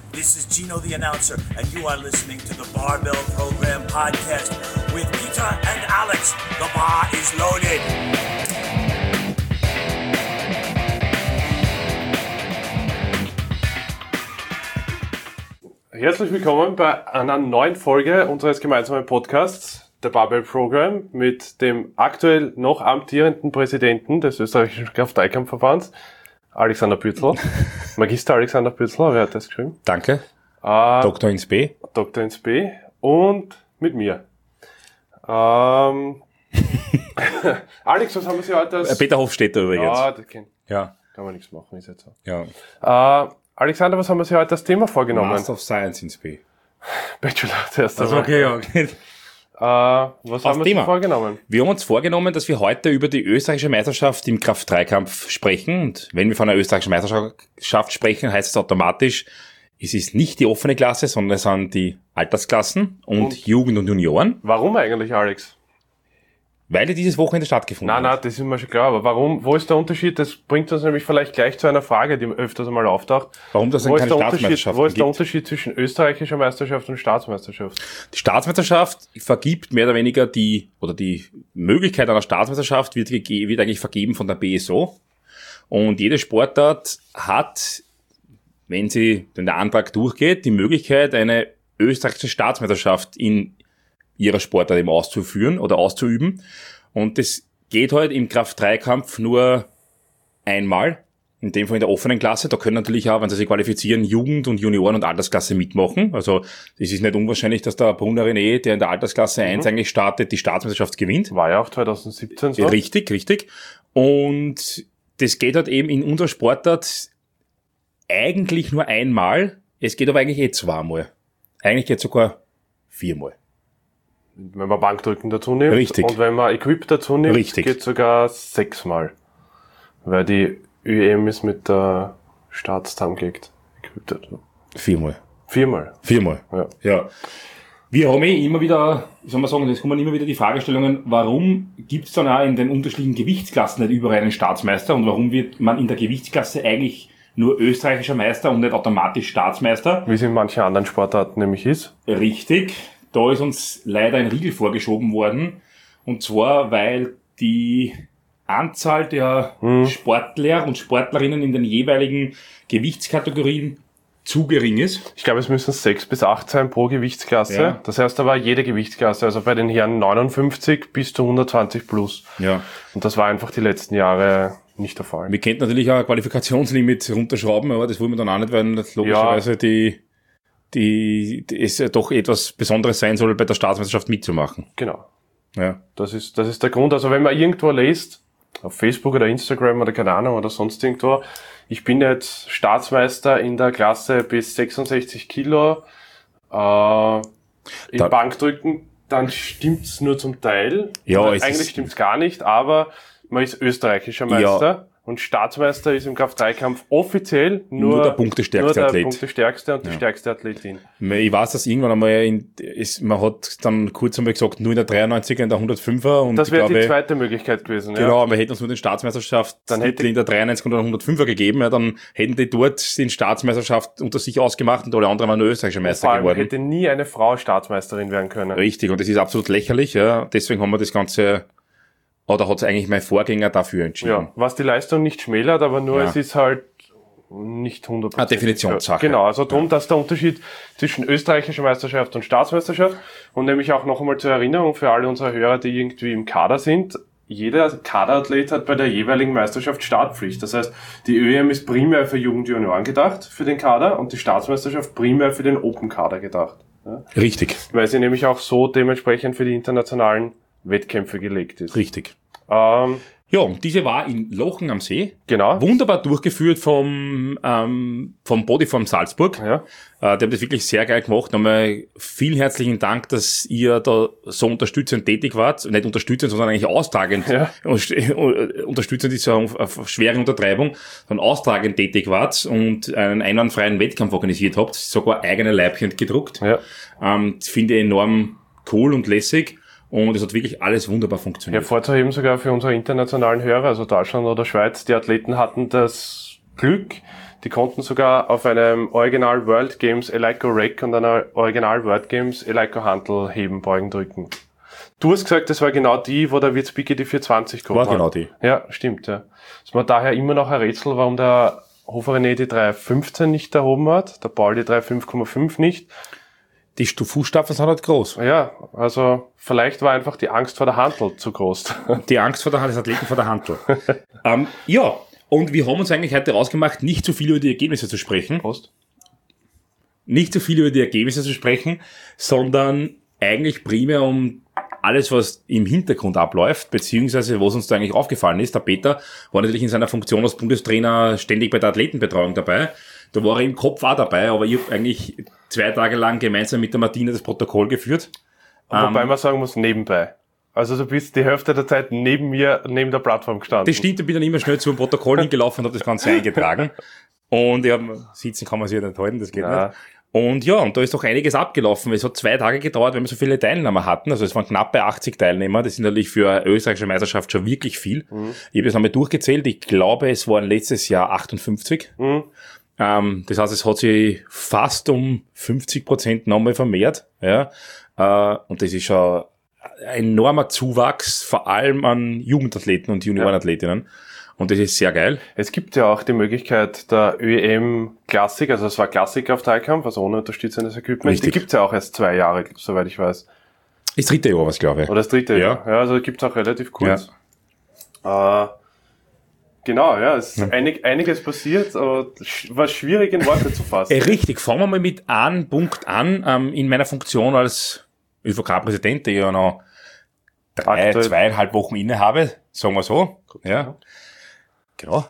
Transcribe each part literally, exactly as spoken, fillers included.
This is Gino the announcer, and you are listening to the Barbell Program podcast with Peter and Alex. The bar is loaded. Herzlich willkommen bei einer neuen Folge unseres gemeinsamen Podcasts, der Barbell Program, mit dem aktuell noch amtierenden Präsidenten des österreichischen Kraft-Dreikampfverbands, Alexander Pürzel. Magister Alexander Pürzel, wer hat das geschrieben? Danke. Äh, Doktor ins B. Doktor ins B. Und mit mir. Ähm, Alex, was haben wir Sie heute als... Peter Hofstetter übrigens. Ja, das kann, Ja. kann man nichts machen, ist jetzt so. Ja. Äh, Alexander, was haben wir Sie heute als Thema vorgenommen? Master of Science ins B. Bachelor zuerst. Also okay, ja. Okay. Äh, was haben wir Thema. uns vorgenommen? Wir haben uns vorgenommen, dass wir heute über die österreichische Meisterschaft im Kraft-Dreikampf sprechen. Und wenn wir von einer österreichischen Meisterschaft sprechen, heißt es automatisch, es ist nicht die offene Klasse, sondern es sind die Altersklassen und, und Jugend und Junioren. Warum eigentlich, Alex? Weil die dieses Wochenende stattgefunden Nein, hat. nein, das ist mir schon klar. Aber warum, wo ist der Unterschied? Das bringt uns nämlich vielleicht gleich zu einer Frage, die öfters einmal auftaucht. Warum das wo denn ist keine der Unterschied, Staatsmeisterschaft Wo ist der gibt? Unterschied zwischen österreichischer Meisterschaft und Staatsmeisterschaft? Die Staatsmeisterschaft vergibt mehr oder weniger die, oder die Möglichkeit einer Staatsmeisterschaft wird, gege- wird eigentlich vergeben von der B S O. Und jede Sportart hat, wenn sie, wenn der Antrag durchgeht, die Möglichkeit, eine österreichische Staatsmeisterschaft in ihrer Sportart eben auszuführen oder auszuüben. Und das geht halt im Kraft-Dreikampf nur einmal. In dem Fall in der offenen Klasse. Da können natürlich auch, wenn sie sich qualifizieren, Jugend- und Junioren- und Altersklasse mitmachen. Also es ist nicht unwahrscheinlich, dass der Brunner René, der in der Altersklasse eins eigentlich startet, die Staatsmeisterschaft gewinnt. War ja auch zwanzig siebzehn so. Richtig, richtig. Und das geht halt eben in unserer Sportart eigentlich nur einmal. Es geht aber eigentlich eh zweimal. Eigentlich geht es sogar viermal. Wenn man Bankdrücken dazu nimmt. Richtig. Und wenn man Equip dazu nimmt, Richtig. geht sogar sechsmal. Weil die Ö M ist mit der Staatszusammengelegt. Equip dazu. Viermal. Viermal. Viermal. Ja. Ja. Wir haben eh immer wieder, wie soll man sagen, es kommen immer wieder die Fragestellungen, warum gibt es dann auch in den unterschiedlichen Gewichtsklassen nicht überall einen Staatsmeister und warum wird man in der Gewichtsklasse eigentlich nur österreichischer Meister und nicht automatisch Staatsmeister? Wie es in manchen anderen Sportarten nämlich ist. Richtig. Da ist uns leider ein Riegel vorgeschoben worden. Und zwar, weil die Anzahl der Hm. Sportler und Sportlerinnen in den jeweiligen Gewichtskategorien zu gering ist. Ich glaube, es müssen sechs bis acht sein pro Gewichtsklasse. Ja. Das heißt aber jede Gewichtsklasse, also bei den Herren neunundfünfzig bis zu hundertzwanzig plus. Ja. Und das war einfach die letzten Jahre nicht der Fall. Wir könnten natürlich auch ein Qualifikationslimit runterschrauben, aber das wollen wir dann auch nicht, weil das logischerweise die, die, die es ja doch etwas Besonderes sein soll, bei der Staatsmeisterschaft mitzumachen. Genau. Ja. Das ist, das ist der Grund. Also wenn man irgendwo liest, auf Facebook oder Instagram oder keine Ahnung oder sonst irgendwo, ich bin jetzt Staatsmeister in der Klasse bis sechsundsechzig Kilo, äh, im Da- Bankdrücken, dann stimmt's nur zum Teil. Ja, Oder es eigentlich ist- stimmt's gar nicht, aber man ist österreichischer Meister. Und Staatsmeister ist im Kraft-Dreikampf offiziell nur, Nur der punktestärkste nur der Athlet. punktestärkste und die stärkste Athletin. Ich weiß, dass irgendwann einmal in, ist, man hat dann kurz einmal gesagt, nur in der dreiundneunziger, in der hundertfünfer und Das ich wäre die glaube, zweite Möglichkeit gewesen. genau, Ja. wir hätten uns nur den Staatsmeisterschaft Dann hätte- in der dreiundneunziger oder hundertfünfer gegeben, ja, dann hätten die dort den Staatsmeisterschaft unter sich ausgemacht und alle anderen waren nur österreichischer Meister Vor allem geworden. hätte nie eine Frau Staatsmeisterin werden können. Richtig, und das ist absolut lächerlich, ja. Deswegen haben wir das Ganze, oder hat sich eigentlich mein Vorgänger dafür entschieden. Ja, was die Leistung nicht schmälert, aber nur Ja. es ist halt nicht hundert Prozent. Eine Definitionssache. Genau, also darum, dass der Unterschied zwischen österreichischer Meisterschaft und Staatsmeisterschaft und nämlich auch noch einmal zur Erinnerung für alle unsere Hörer, die irgendwie im Kader sind, jeder Kaderathlet hat bei der jeweiligen Meisterschaft Startpflicht. Das heißt, die Ö M ist primär für Jugend und Junioren gedacht, für den Kader, und die Staatsmeisterschaft primär für den Open-Kader gedacht. Ja? Richtig, Weil sie nämlich auch so dementsprechend für die internationalen Wettkämpfe gelegt ist. richtig. Ähm, Ja, und diese war in Lochen am See. genau. Wunderbar durchgeführt vom, ähm, vom Bodyform Salzburg. Ja. Äh, die haben das wirklich sehr geil gemacht. Nochmal vielen herzlichen Dank, dass ihr da so unterstützend tätig wart. Nicht unterstützend, sondern eigentlich austragend. Ja. Unterstützend ist ja eine schwere Untertreibung, sondern austragend tätig wart und einen einwandfreien Wettkampf organisiert habt. Sogar eigene Leibchen gedruckt. Ja. Ähm, das finde ich enorm cool und lässig. Und es hat wirklich alles wunderbar funktioniert. Hervorzuheben sogar für unsere internationalen Hörer, also Deutschland oder Schweiz, die Athleten hatten das Glück, Die konnten sogar auf einem Original World Games Eleiko Rack und einer Original World Games Eleiko Handel heben, beugen, drücken. Du hast gesagt, das war genau die, wo der Wirzbicke die vierhundertzwanzig gehabt War hat. genau die. Ja, stimmt, ja. Es war daher immer noch ein Rätsel, warum der Hofer René die drei fünfzehn nicht erhoben hat, der Paul die drei fünf Komma fünf nicht. Die Fußstapfen sind halt groß. Ja, also vielleicht war einfach die Angst vor der Handel zu groß. Die Angst vor der Hand, des Athleten vor der Handel. ähm, ja, und wir haben uns eigentlich heute rausgemacht, nicht zu viel über die Ergebnisse zu sprechen. Prost. Nicht zu viel über die Ergebnisse zu sprechen, sondern eigentlich primär um alles, was im Hintergrund abläuft, beziehungsweise was uns da eigentlich aufgefallen ist. Der Peter war natürlich in seiner Funktion als Bundestrainer ständig bei der Athletenbetreuung dabei. Da war er im Kopf auch dabei, aber ich habe eigentlich zwei Tage lang gemeinsam mit der Martina das Protokoll geführt. Wobei ähm, man sagen muss, nebenbei. Also du bist die Hälfte der Zeit neben mir, neben der Plattform gestanden. Das stimmt, ich bin dann immer schnell zum Protokoll hingelaufen und habe das Ganze eingetragen. Und ja, sitzen kann man sich ja nicht halten, das geht Ja. nicht. Und ja, und da ist doch einiges abgelaufen. Es hat zwei Tage gedauert, wenn wir so viele Teilnehmer hatten. Also es waren knappe achtzig Teilnehmer. Das sind natürlich für eine österreichische Meisterschaft schon wirklich viel. Mhm. Ich habe das einmal durchgezählt. Ich glaube, es waren letztes Jahr achtundfünfzig. Mhm. Ähm, das heißt, es hat sich fast um fünfzig Prozent nochmal vermehrt. Ja, äh, und das ist schon ein enormer Zuwachs, vor allem an Jugendathleten und Juniorenathletinnen. Und das ist sehr geil. Es Es gibt ja auch die Möglichkeit der ÖEM Classic, also es war Classic auf Dreikampf, also ohne unterstützendes Equipment. Richtig. Die gibt's ja auch erst zwei Jahre, soweit ich weiß. Das dritte Jahr, was glaube ich. Oder das dritte Ja. Jahr. Ja, also gibt's auch relativ kurz. Ja. Äh, genau, ja, es ist Ja. einig, einiges passiert, aber sch- war schwierig in Worte zu fassen. Äh, richtig, fangen wir mal mit einem Punkt an. Ähm, in meiner Funktion als ÖVK Präsident, der ich ja noch drei, Aktuell. zweieinhalb Wochen inne habe, sagen wir so. Ja. Genau.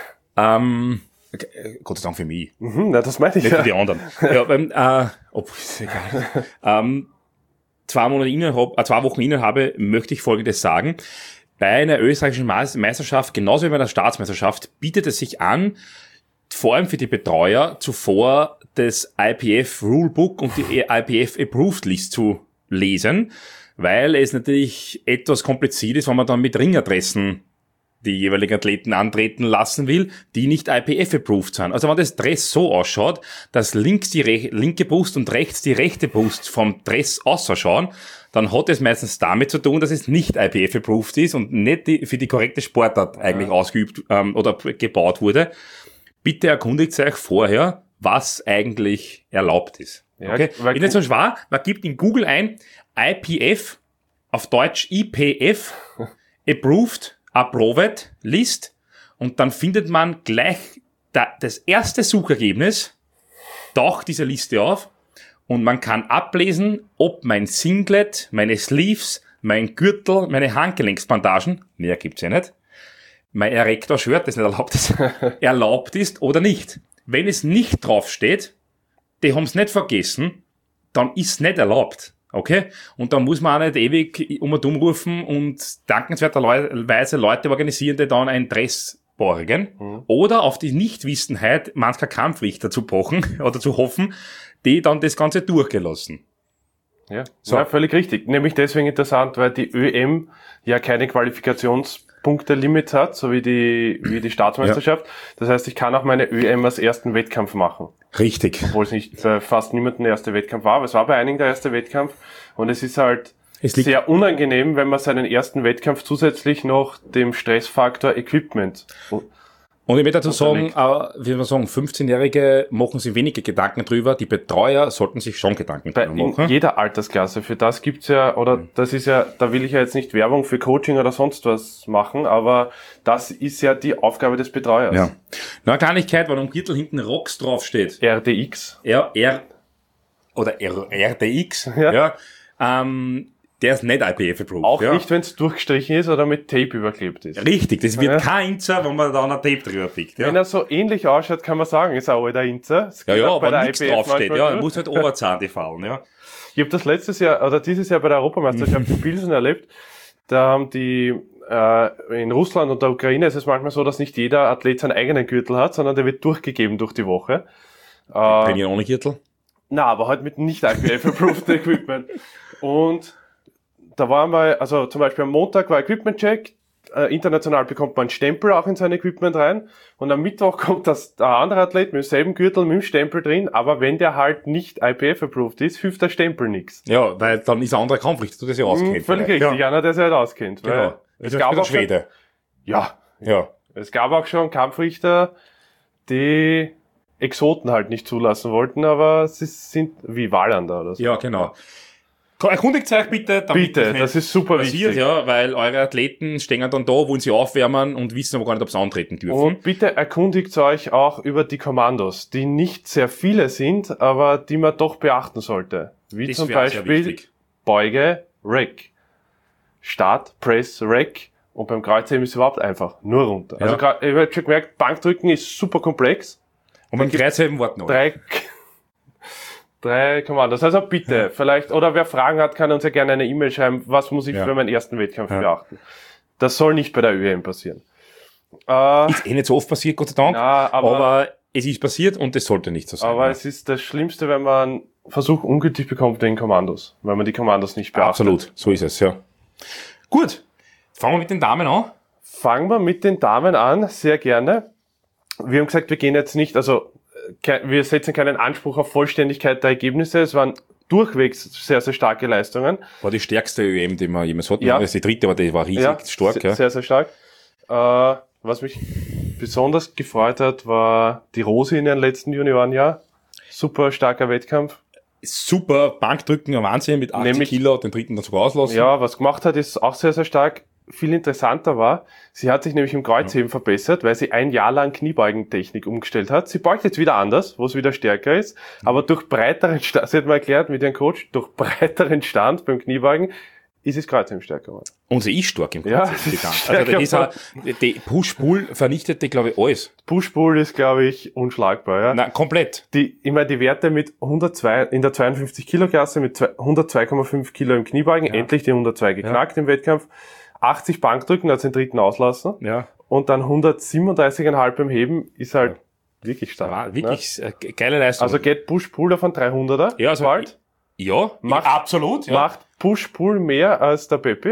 ähm, äh, Gott sei Dank für mich. Mhm, na, das meine ich Nicht ja. für die anderen. Ja, ähm, äh, ob, ist egal. ähm, zwei Monate innerhalb, äh, zwei Wochen innerhalb möchte ich Folgendes sagen. Bei einer österreichischen Meis- Meisterschaft, genauso wie bei einer Staatsmeisterschaft, bietet es sich an, vor allem für die Betreuer, zuvor das I P F Rulebook und die I P F Approved List zu lesen, weil es natürlich etwas kompliziert ist, wenn man dann mit Ringadressen die jeweiligen Athleten antreten lassen will, die nicht I P F-approved sind. Also wenn das Dress so ausschaut, dass links die re- linke Brust und rechts die rechte Brust vom Dress ausschauen, dann hat es meistens damit zu tun, dass es nicht I P F-approved ist und nicht die, für die korrekte Sportart eigentlich ja. ausgeübt ähm, oder gebaut wurde. Bitte erkundigt euch vorher, was eigentlich erlaubt ist. Ja, okay? weil- Ist nicht so schwer, man gibt in Google ein I P F, auf Deutsch I P F, approved, Approved List und dann findet man gleich da, das erste Suchergebnis, taucht diese Liste auf und man kann ablesen, ob mein Singlet, meine Sleeves, mein Gürtel, meine Handgelenksbandagen, mehr gibt's ja nicht, mein Erektor-Shirt, das nicht erlaubt ist, erlaubt ist oder nicht. Wenn es nicht draufsteht, die haben's nicht vergessen, dann ist nicht erlaubt. Okay? Und dann muss man auch nicht ewig um und umrufen und dankenswerterweise Leute organisieren, die dann ein Dress borgen. Mhm. Oder auf die Nichtwissenheit mancher Kampfrichter zu pochen oder zu hoffen, die dann das Ganze durchgelassen. Ja, So. ja, völlig richtig. Nämlich deswegen interessant, weil die ÖM ja keine Qualifikationspunkte-Limit hat, so wie die, wie die Staatsmeisterschaft. Ja. Das heißt, ich kann auch meine ÖM als ersten Wettkampf machen. Richtig. Obwohl es nicht äh, fast niemanden der erste Wettkampf war, aber es war bei einigen der erste Wettkampf. Und es ist halt Es liegt- sehr unangenehm, wenn man seinen ersten Wettkampf zusätzlich noch dem Stressfaktor Equipment. Und ich möchte dazu sagen, Unterlegt. äh, wie wir sagen, fünfzehnjährige machen sich wenige Gedanken drüber, die Betreuer sollten sich schon Gedanken Bei drüber in machen. jeder Altersklasse. Für das gibt's ja, oder das ist ja, da will ich ja jetzt nicht Werbung für Coaching oder sonst was machen, aber das ist ja die Aufgabe des Betreuers. Ja. Nur eine Kleinigkeit, wenn am Gürtel hinten Rocks draufsteht. R D X. R, R, oder R, R D X, Ja. ja, ähm, der ist nicht I P F approved. Auch ja. nicht, wenn es durchgestrichen ist oder mit Tape überklebt ist. Richtig, das wird Ja. kein Inzer, wenn man da ein Tape drüber pickt. Ja, Wenn er so ähnlich ausschaut, kann man sagen, ist ein alter Inzer. Das ja, geht ja auch bei aber der nichts I P F draufsteht. manchmal Ja, durch. muss halt Oberzahn fallen. Ja. Ich habe das letztes Jahr oder dieses Jahr bei der Europameisterschaft in Pilsen erlebt. Da haben die äh, in Russland und der Ukraine ist es manchmal so, dass nicht jeder Athlet seinen eigenen Gürtel hat, sondern der wird durchgegeben durch die Woche. Äh, Trainieren ohne Gürtel. Na, aber halt mit nicht I P F-approved Equipment. Und da war mal, also zum Beispiel am Montag war Equipment-Check, äh, international bekommt man einen Stempel auch in sein Equipment rein und am Mittwoch kommt das ein anderer Athlet mit demselben Gürtel, mit dem Stempel drin, aber wenn der halt nicht I P F-approved ist, hilft der Stempel nichts. Ja, weil dann ist ein anderer Kampfrichter, der sich auskennt. Mhm, völlig richtig, ja. einer, der sich halt auskennt. Genau. Weil Es es gab der auch schon, Schwede. ja, Ja. es gab auch schon Kampfrichter, die Exoten halt nicht zulassen wollten, aber sie sind wie Wallander oder so. Ja, genau. Erkundigt euch bitte, damit Bitte, nicht das ist super passiert, wichtig. ja, weil eure Athleten stehen dann da, wollen sie aufwärmen und wissen aber gar nicht, ob sie antreten dürfen. Und bitte erkundigt euch auch über die Kommandos, die nicht sehr viele sind, aber die man doch beachten sollte. Wie Das zum wäre sehr Beispiel wichtig. Beuge, Rack. Start, Press, Rack. Und beim Kreuzheben ist es überhaupt einfach. Nur runter. Ja. Also gra- ich habe schon gemerkt, Bankdrücken ist super komplex. Und beim Kreuzheben warten noch. Drei, drei Kommandos. Also bitte, vielleicht, oder wer Fragen hat, kann uns ja gerne eine E-Mail schreiben. Was muss ich Ja. für meinen ersten Wettkampf Ja. beachten? Das soll nicht bei der Ö M passieren. Äh, Ist eh nicht so oft passiert, Gott sei Dank. Ja, aber- aber es ist passiert und es sollte nicht so sein. Aber ja. es ist das Schlimmste, wenn man Versuch ungültig bekommt wegen Kommandos, weil man die Kommandos nicht beachtet. Absolut, so ist es, ja. Gut, fangen wir mit den Damen an. Fangen wir mit den Damen an, sehr gerne. Wir haben gesagt, wir gehen jetzt nicht, also ke- wir setzen keinen Anspruch auf Vollständigkeit der Ergebnisse. Es waren durchwegs sehr, sehr starke Leistungen. War die stärkste Ö M, die wir jemals hatten. Ja. Das ist die dritte, aber die war riesig Ja, stark. se- Ja. sehr, sehr stark. Äh, was mich besonders gefreut hat, war die Rosi in ihrem letzten Juniorenjahr. Super starker Wettkampf. Super Bankdrücken, ein Wahnsinn, mit achtzig Nämlich- Kilo, den dritten dann sogar auslassen. Ja, was gemacht hat, ist auch sehr, sehr stark. Viel interessanter war, sie hat sich nämlich im Kreuzheben verbessert, weil sie ein Jahr lang Kniebeugentechnik umgestellt hat. Sie beugt jetzt wieder anders, wo es wieder stärker ist, aber durch breiteren Stand, sie hat mal erklärt mit ihrem Coach, durch breiteren Stand beim Kniebeugen ist es Kreuzheben stärker geworden. Und sie ist stark im Ja, Kreuzheben, sie die ist Ganze. stärker Also das ist die Push-Pull vernichtete, glaube ich, alles. Push-Pull ist, glaube ich, unschlagbar, ja. Nein, komplett. Die, immer die Werte mit hundertzwei, in der zweiundfünfzig Kilo Klasse mit zwei- hundertzwei Komma fünf Kilo im Kniebeugen, endlich die hundertzwei geknackt im Wettkampf, achtzig Bankdrücken, hat den dritten auslassen, Ja. und dann hundertsiebenunddreißig Komma fünf beim Heben, ist halt wirklich stark. War ne? wirklich äh, geile Leistung. Also geht Push-Pull auf einen dreihunderter, ja, also, bald, ja, Macht- absolut. Ja. macht Push-Pull mehr als der Peppi.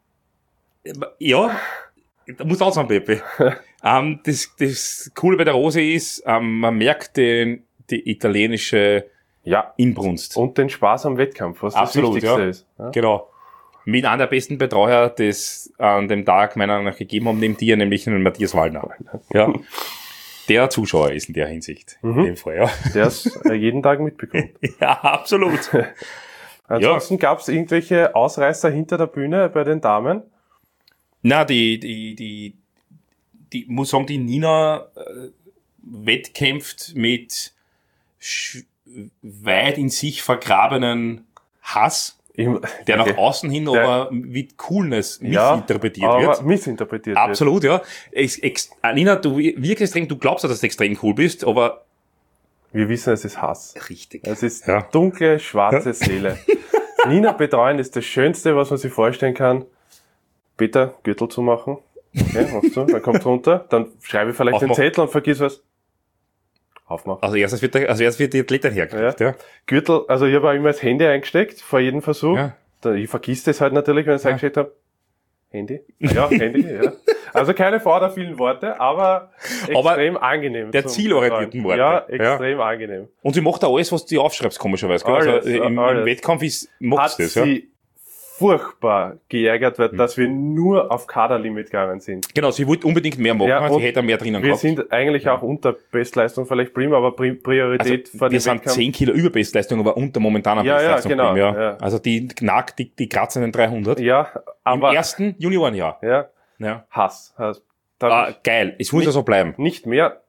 Ja, da muss auch sagen, Pepe. ähm, das, das Coole bei der Rose ist, ähm, man merkt den, die italienische Ja, Inbrunst. und den Spaß am Wettkampf, was Absolut, das Wichtigste ja. ist. Ja? Genau. Mit einer der besten Betreuer, das an dem Tag meiner Meinung nach gegeben haben, neben dir, nämlich den Matthias Wallner. Ja. Der Zuschauer ist in der Hinsicht. Mhm. In dem Fall, ja. Der es äh, jeden Tag mitbekommt. Ja, absolut. Ansonsten gab es irgendwelche Ausreißer hinter der Bühne bei den Damen. Na, die, die, die, die, muss sagen, die Nina äh, wettkämpft mit sch- weit in sich vergrabenen Hass, Im, der nach okay. außen hin Der- aber mit Coolness Ja, missinterpretiert aber wird. missinterpretiert Absolut, ja. Ex, ex, Nina, du wirkst extrem, du glaubst ja, dass du extrem cool bist, aber wird. Wir wissen, es ist Hass. richtig. Es ist Ja. dunkle, schwarze Seele. Nina betreuen ist das Schönste, was man sich vorstellen kann. Peter, Gürtel zu machen. Okay, machst du, dann kommt runter, dann schreibe ich vielleicht den Aufmachen. Zettel und vergiss was. Aufmachen. Also erstes wird, der, also erst wird die Athletin hergekriegt, ja. Gürtel, also ich habe auch immer das Handy eingesteckt, vor jedem Versuch. Ja. Da, ich vergiss das halt natürlich, wenn ich es eingesteckt habe. Handy? Ja, Handy, ja. Also keine Frau der vielen Worte, aber extrem angenehm. der zum zielorientierten Sagen. Worte. Ja, Ja. extrem angenehm. Und sie macht auch alles, was du dir aufschreibst, komischerweise. Gell? Alles, also äh, im, alles. im Wettkampf ist, Hat macht das, ja. sie furchtbar geärgert, Hm. weil, dass wir nur auf Kaderlimit gegangen sind. Genau, sie wollte unbedingt mehr machen, Ja, und sie hätte mehr drinnen Wir gehabt. sind eigentlich auch unter Bestleistung vielleicht prima, aber Pri- Priorität Also, vor wir dem sind Wettkampf. zehn Kilo über Bestleistung, aber unter momentaner Ja, ja, Bestleistung. genau, ja. ja. Also die knackt, die, die kratzen den dreihundert. Ja, Im aber ersten Juniorenjahr. ja, Ja. Hass. Hass. Da Ah, geil, es muss ja so bleiben. nicht mehr.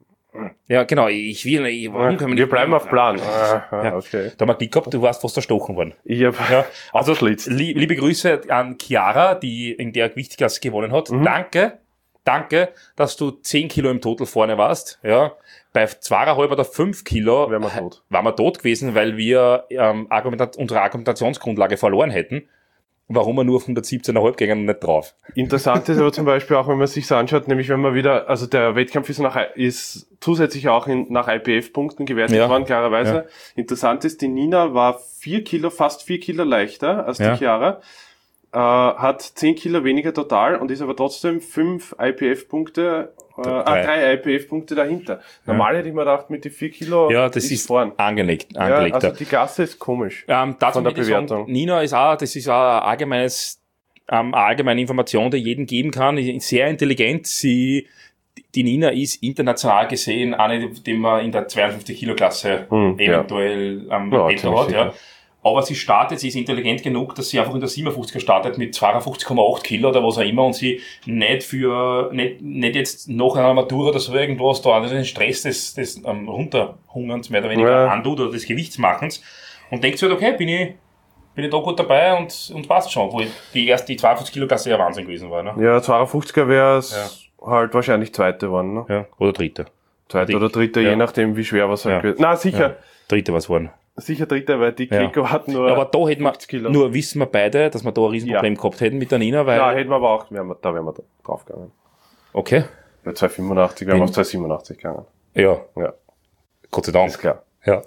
Ja, genau, ich will, ich, warum können wir Wir nicht bleiben auf Plan. Ah, Ja. okay. Da haben wir Glück gehabt, du warst fast erstochen worden. Ich hab Ja, also aufgeschlitzt. lie- liebe Grüße an Chiara, die in der Gewichtsklasse gewonnen hat. Mhm. Danke, danke, dass du zehn Kilo im Total vorne warst. Ja, bei zweieinhalb oder fünf Kilo Wären wir tot. waren wir tot gewesen, weil wir ähm, Argumentat unsere Argumentationsgrundlage verloren hätten. Warum wir nur auf hundertsiebzehn Komma fünf gingen und nicht drauf. Interessant ist aber zum Beispiel auch, wenn man sich so anschaut, nämlich wenn man wieder, also der Wettkampf ist, nach, ist zusätzlich auch in, nach I P F-Punkten gewertet Ja. worden, klarerweise. Ja. Interessant ist, die Nina war vier Kilo, fast vier Kilo leichter als die Ja. Chiara. äh, hat zehn Kilo weniger total und ist aber trotzdem fünf I P F-Punkte, äh, drei. drei I P F-Punkte dahinter. Normal ja. hätte ich mir gedacht, mit den vier Kilo ja, das ist, ist vorn. angelegt. angelegt ja, also die Klasse ist komisch. Ähm, von der Bewertung. Sagen, Nina ist auch, das ist auch ein allgemeines, ähm, eine allgemeine Information, die jedem geben kann. Sehr intelligent. Sie, die Nina ist international gesehen eine, die man in der zweiundfünfzig Kilo Klasse hm, eventuell ähm, ja, hat. Ja. Aber sie startet, sie ist intelligent genug, dass sie einfach in der siebenundfünfziger startet mit zweiundfünfzig Komma acht Kilo oder was auch immer und sie nicht für, nicht, nicht jetzt nach einer Matura oder so irgendwas da, also den Stress des, des ähm, Runterhungerns mehr oder weniger ja. antut oder des Gewichtsmachens und denkt sich halt, okay, bin ich, bin ich da gut dabei und, und passt schon, wo die erste, die zweiundfünfzig Kilo Klasse ja Wahnsinn gewesen war, ne? Ja, zweiundfünfziger wäre es ja. halt wahrscheinlich zweite geworden, ne? Ja, oder dritte. Zweite oder dritte, ja. je nachdem, wie schwer was halt ja. wird. Na, sicher. Ja. Dritte war es geworden. Sicher dritter, weil die Kiko ja. hat nur ja, aber da hätten wir, Kilo. Nur wissen wir beide, dass wir da ein Riesenproblem ja. gehabt hätten mit der Nina, weil... Ja, hätten wir aber auch, wären wir, da wären wir draufgegangen. Okay. Bei zwei Komma fünfundachtzig wären wir auf zwei Komma siebenundachtzig gegangen. Ja. Ja. Gott sei Dank. Ist klar. Ja.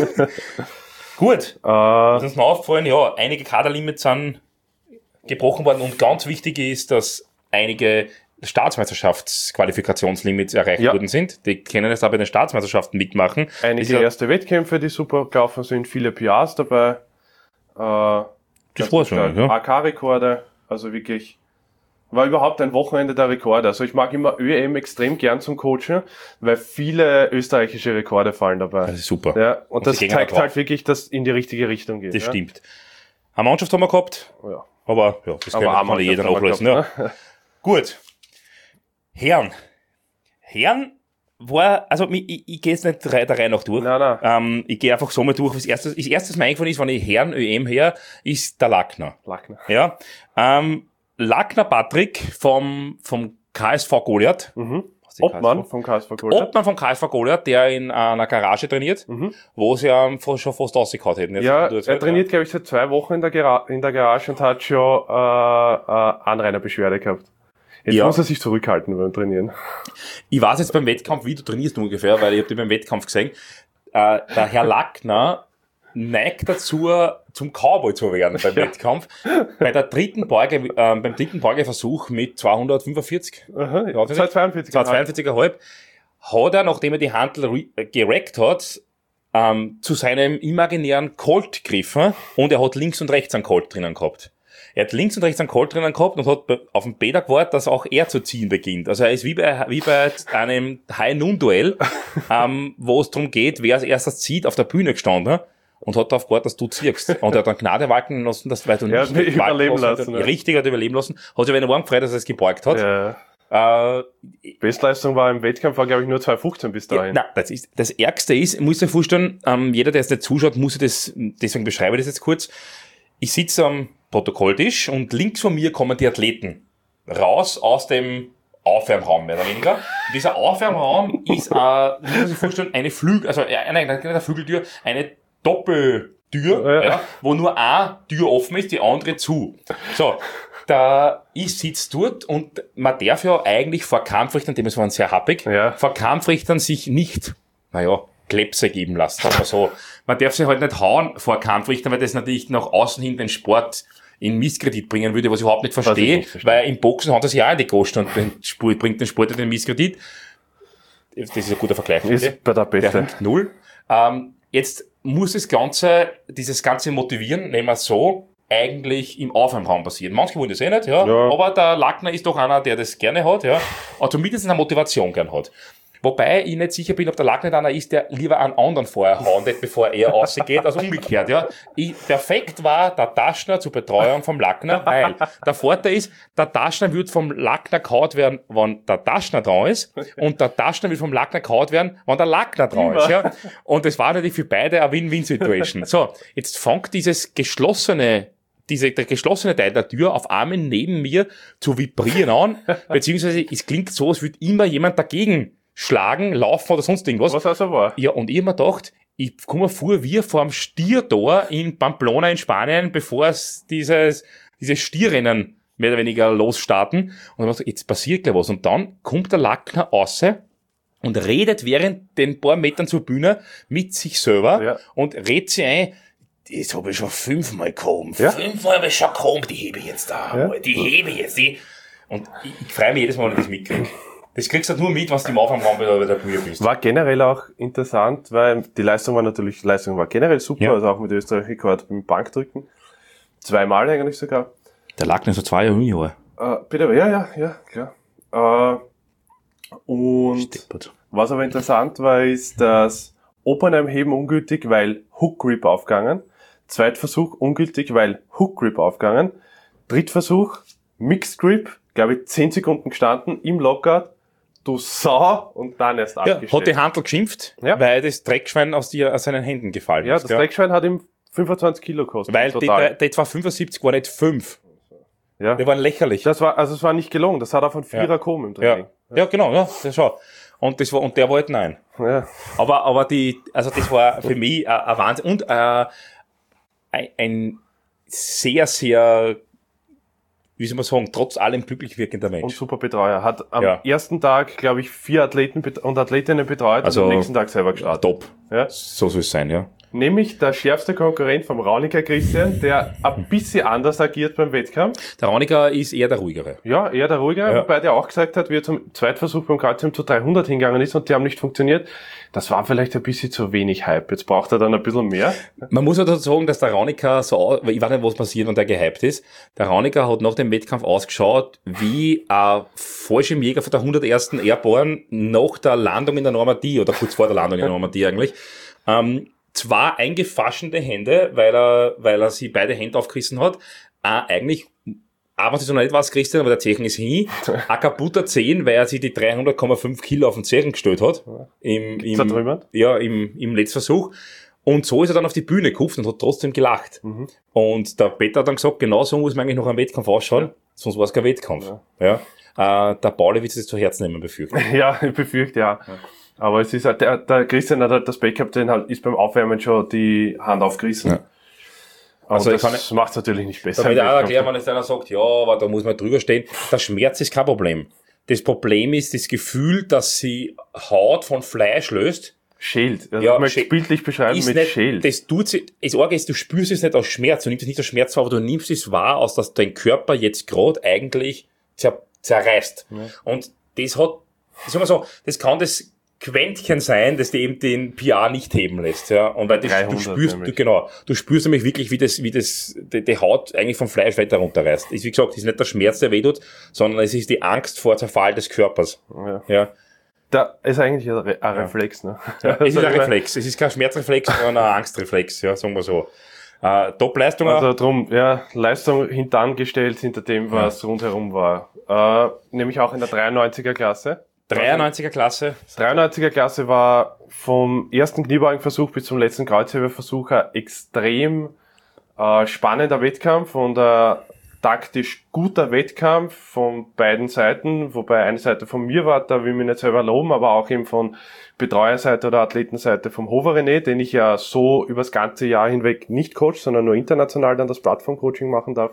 Gut. Äh, Was uns noch aufgefallen, ja, einige Kaderlimits sind gebrochen worden und ganz wichtig ist, dass einige Staatsmeisterschaftsqualifikationslimits erreicht ja. worden sind. Die können jetzt aber bei den Staatsmeisterschaften mitmachen. Einige ja, erste Wettkämpfe, die super gelaufen sind, viele P Rs dabei. Äh, das war schon, ja. A K-Rekorde, also wirklich, war überhaupt ein Wochenende der Rekorde. Also ich mag immer Ö M extrem gern zum Coachen, weil viele österreichische Rekorde fallen dabei. Das ist super. Ja, und, und das zeigt halt wirklich, dass es in die richtige Richtung geht. Das ja? stimmt. Eine Mannschaft haben wir gehabt, ja. aber ja, das aber kann man jeder nachlesen. Ja. Gut. Herren. Herren war, also ich, ich, ich gehe jetzt nicht der Reihe nach durch. Nein, nein. Ähm, ich gehe einfach so mal durch. Das erste, das erste, was mir eingefallen ist, wenn ich Herren Ö M her, ist der Lackner. Lackner. Ja. Ähm, Lackner Patrick vom, vom K S V Goliath. Mhm. Obmann vom K S V Goliath. Obmann vom K S V Goliath, der in einer Garage trainiert, mhm. wo sie ähm, schon fast rausgehauen hätten. Jetzt ja, er trainiert, ja. glaube ich, seit zwei Wochen in der, Gera- in der Garage und hat schon äh, äh, Anrainerbeschwerde gehabt. Jetzt ja. muss er sich zurückhalten beim Trainieren. Ich weiß jetzt beim Wettkampf, wie du trainierst ungefähr, weil ich habe dich beim Wettkampf gesehen. Äh, der Herr Lackner neigt dazu, zum Cowboy zu werden beim ja. Wettkampf. Bei der dritten Beuge, äh, beim dritten Beugeversuch mit zweihundertfünfundvierzig, Aha, ja, zweihundertzweiundvierzig Komma fünf, hat er, nachdem er die Handel re- gerackt hat, ähm, zu seinem imaginären Colt gegriffen und er hat links und rechts einen Colt drinnen gehabt. Er hat links und rechts einen Colt drinnen gehabt und hat auf den Peter gewartet, dass auch er zu ziehen beginnt. Also er ist wie bei, wie bei einem High-Noon-Duell, ähm, wo es darum geht, wer als erstes zieht, auf der Bühne gestanden und hat darauf gewartet, dass du ziehst. Und er hat dann Gnade walten lassen, dass weil du er nicht hat überleben lassen. Ja. Richtig, hat überleben lassen. Hat sich aber in den Arm gefreut, dass er es gebeugt hat. Ja. Äh, Bestleistung war im Wettkampf, war glaube ich nur zwei Komma fünfzehn bis dahin. Ja, nein, das ist, das Ärgste ist, muss dir vorstellen, ähm, jeder, der jetzt nicht zuschaut, muss ich das, deswegen beschreibe ich das jetzt kurz. Ich sitze am Protokolltisch und links von mir kommen die Athleten raus aus dem Aufwärmraum, mehr oder weniger. Und dieser Aufwärmraum ist, äh, muss man sich vorstellen, eine Flügel, also eine, eine Flügeltür, eine Doppeltür, ja. Ja, wo nur eine Tür offen ist, die andere zu. So, da ich sitze dort und man darf ja eigentlich vor Kampfrichtern, dem waren sehr happig, ja. vor Kampfrichtern sich nicht, naja, Klepse geben lassen, sagen wir so. Man darf sich halt nicht hauen vor Kampfrichtern, weil das natürlich nach außen hin den Sport in Misskredit bringen würde, was ich überhaupt nicht verstehe, nicht weil im Boxen hat das ja auch in die Kosten und den Sport, bringt den Sport in den Misskredit. Das ist ein guter Vergleich. Ist bei der Beste. Der null. Ähm, jetzt muss das Ganze, dieses Ganze motivieren, nehmen wir es so, eigentlich im Aufwärmraum passieren. Manche wollen das eh nicht, ja, ja. Aber der Lackner ist doch einer, der das gerne hat, ja, also zumindest eine Motivation gern hat. Wobei ich nicht sicher bin, ob der Lackner einer ist, der lieber einen anderen vorher hauen, nicht bevor er rausgeht, also umgekehrt, ja. Ich, perfekt war der Taschner zur Betreuung vom Lackner, weil der Vorteil ist, der Taschner wird vom Lackner gehauen werden, wenn der Taschner dran ist, und der Taschner wird vom Lackner gehauen werden, wenn der Lackner dran ist, ja. Und das war natürlich für beide eine Win-Win-Situation. So, jetzt fängt dieses geschlossene Diese, der geschlossene Teil der Tür auf Armen neben mir zu vibrieren an, beziehungsweise es klingt so, als würde immer jemand dagegen schlagen, laufen oder sonst irgendwas. Was also war? Ja, und ich hab mir gedacht, ich komme mir vor, wie vor dem Stiertor in Pamplona in Spanien, bevor es dieses, dieses Stierrennen mehr oder weniger losstarten. Und dann hab ich gedacht, jetzt passiert gleich was. Und dann kommt der Lackner raus und redet während den paar Metern zur Bühne mit sich selber, ja, und redet sich ein, das habe ich schon fünfmal gehoben. Ja? Fünfmal habe ich schon gehoben, die hebe ich jetzt da. Ja? Die hebe ich jetzt. Die. Und ich, ich freue mich jedes Mal, wenn ich das mitkriege. Das kriegst du nur mit, was du im Aufwärmraum wieder bei der Bühne bist. War generell auch interessant, weil die Leistung war natürlich, die Leistung war generell super, Ja. also auch mit Österreich-Rekord beim Bankdrücken. Zweimal eigentlich sogar. Der lag nicht so zwei Jahre Junior. Äh, bitte, ja, ja, ja, klar. Äh, und Steppert. was aber interessant war, ist, dass Opernheim-Heben ungültig, weil Hook Grip aufgegangen. Zweitversuch ungültig, weil Hook Grip aufgegangen. Drittversuch Mixed Grip, glaube ich, zehn Sekunden gestanden im Lockout. Du Sau, und dann erst Ja, abgestellt. hat die Handel geschimpft, Ja. weil das Dreckschwein aus, dir, aus seinen Händen gefallen Ja, ist. das Dreckschwein hat ihm fünfundzwanzig Kilo gekostet. Weil die, total. die zwei fünfundsiebzig waren nicht fünf. ja. Die waren lächerlich. Das war, also es war nicht gelungen. Das hat auf einen Vierer Ja. gekommen im ja. Training. ja, genau, ja, das schon. Und das war, und der wollte nein. Ja. Aber, aber die, also das war für mich äh, ein Wahnsinn und äh, ein, ein sehr, sehr, wie soll man sagen, trotz allem glücklich wirkender Und Mensch. super Betreuer. Hat am Ja. ersten Tag, glaube ich, vier Athleten bet- und Athletinnen betreut Also, und am nächsten Tag selber Ja, gestartet. top. Ja. So soll es sein, ja. Nämlich der schärfste Konkurrent vom Rauniker Christian, der ein bisschen anders agiert beim Wettkampf. Der Rauniker ist eher der ruhigere. Ja, eher der ruhigere, Ja. wobei der auch gesagt hat, wie er zum Zweitversuch beim Kreuzheben zu dreihundert hingegangen ist und die haben nicht funktioniert. Das war vielleicht ein bisschen zu wenig Hype. Jetzt braucht er dann ein bisschen mehr. Man muss ja dazu sagen, dass der Rauniker so, weil ich weiß nicht, was passiert, wenn der gehypt ist. Der Rauniker hat nach dem Wettkampf ausgeschaut wie ein Fallschirmjäger von der hundertersten Airborne nach der Landung in der Normandie oder kurz vor der Landung in der Normandie eigentlich. Ähm, zwei eingefaschene Hände, weil er, weil er sie beide Hände aufgerissen hat. Äh, eigentlich, aber was ich so noch nicht weiß, Christian, aber der Zechen ist hin. Ein kaputter Zehen, weil er sich die dreihundert Komma fünf Kilo auf den Zechen gestellt hat. Im, im, Zertrümmert? ja, im, im Letztversuch. Und so ist er dann auf die Bühne gehupft und hat trotzdem gelacht. Mhm. Und der Peter hat dann gesagt, genau so muss man eigentlich noch am Wettkampf ausschauen, sonst war es kein Wettkampf. Ja. Äh, der Pauli wird es zu Herzen nehmen, befürchten. Ja, ich befürchte, ja. Aber es ist halt, der, der Christian hat halt das Backup, den halt, ist beim Aufwärmen schon die Hand aufgerissen. Ja. Also Also ich kann das macht es natürlich nicht besser. Da will ich auch im erklären, Wettkampf. wenn jetzt einer sagt, ja, aber da muss man drüber stehen. Der Schmerz ist kein Problem. Das Problem ist das Gefühl, dass sie Haut von Fleisch löst. Schält. Also Ja, ich möchte schält. es bildlich beschreiben Ist mit nicht, Schält. das tut sich, das Arge ist, du spürst es nicht aus Schmerz, du nimmst es nicht aus Schmerz wahr, aber du nimmst es wahr, aus dass dein Körper jetzt gerade eigentlich zer, zerreißt. Ja. Und das hat, ich sag mal so, das kann das Quäntchen sein, das dir eben den P R nicht heben lässt, ja. Und weil das, du dreihundert spürst, du, nämlich. genau, du spürst nämlich wirklich, wie das, wie das, die, die Haut eigentlich vom Fleisch weiter runterreißt. Ist, wie gesagt, ist nicht der Schmerz, der wehtut, sondern es ist die Angst vor Zerfall des Körpers. Ja. Ja. Da ist eigentlich ein, Re ein Reflex, ne? Ja, es ist Also ein ich mein, Reflex. Es ist kein Schmerzreflex, sondern ein Angstreflex, ja, sagen wir so. Äh, Top-Leistung auch. Also drum, ja, Leistung hintangestellt hinter dem, was rundherum war. Äh, nämlich auch in der dreiundneunziger Klasse. dreiundneunziger Klasse. dreiundneunziger Klasse war vom ersten Kniebeugenversuch bis zum letzten Kreuzheberversuch ein extrem äh, spannender Wettkampf und ein taktisch guter Wettkampf von beiden Seiten, wobei eine Seite von mir war, da will ich mich nicht selber loben, aber auch eben von Betreuerseite oder Athletenseite vom Hofer René, den ich ja so übers ganze Jahr hinweg nicht coach, sondern nur international dann das Plattform-Coaching machen darf.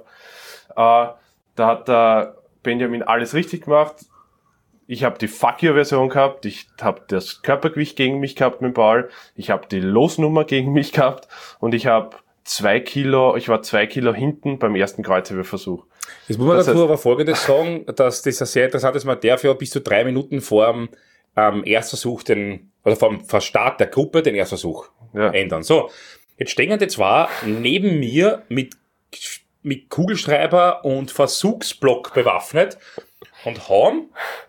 Äh, da hat der Benjamin alles richtig gemacht. Ich habe die Fuck You-Version gehabt, ich habe das Körpergewicht gegen mich gehabt mit dem Ball, ich habe die Losnummer gegen mich gehabt und ich habe zwei Kilo, ich war zwei Kilo hinten beim ersten Kreuzheberversuch. Jetzt muss man Das dazu heißt- aber Folgendes sagen, dass das ein sehr interessant ist, man darf ja bis zu drei Minuten vor dem ähm, Erstversuch den, oder vor dem vor Start der Gruppe den Erstversuch Ja. ändern. So, jetzt stehen die zwei neben mir mit, mit Kugelschreiber und Versuchsblock bewaffnet und haben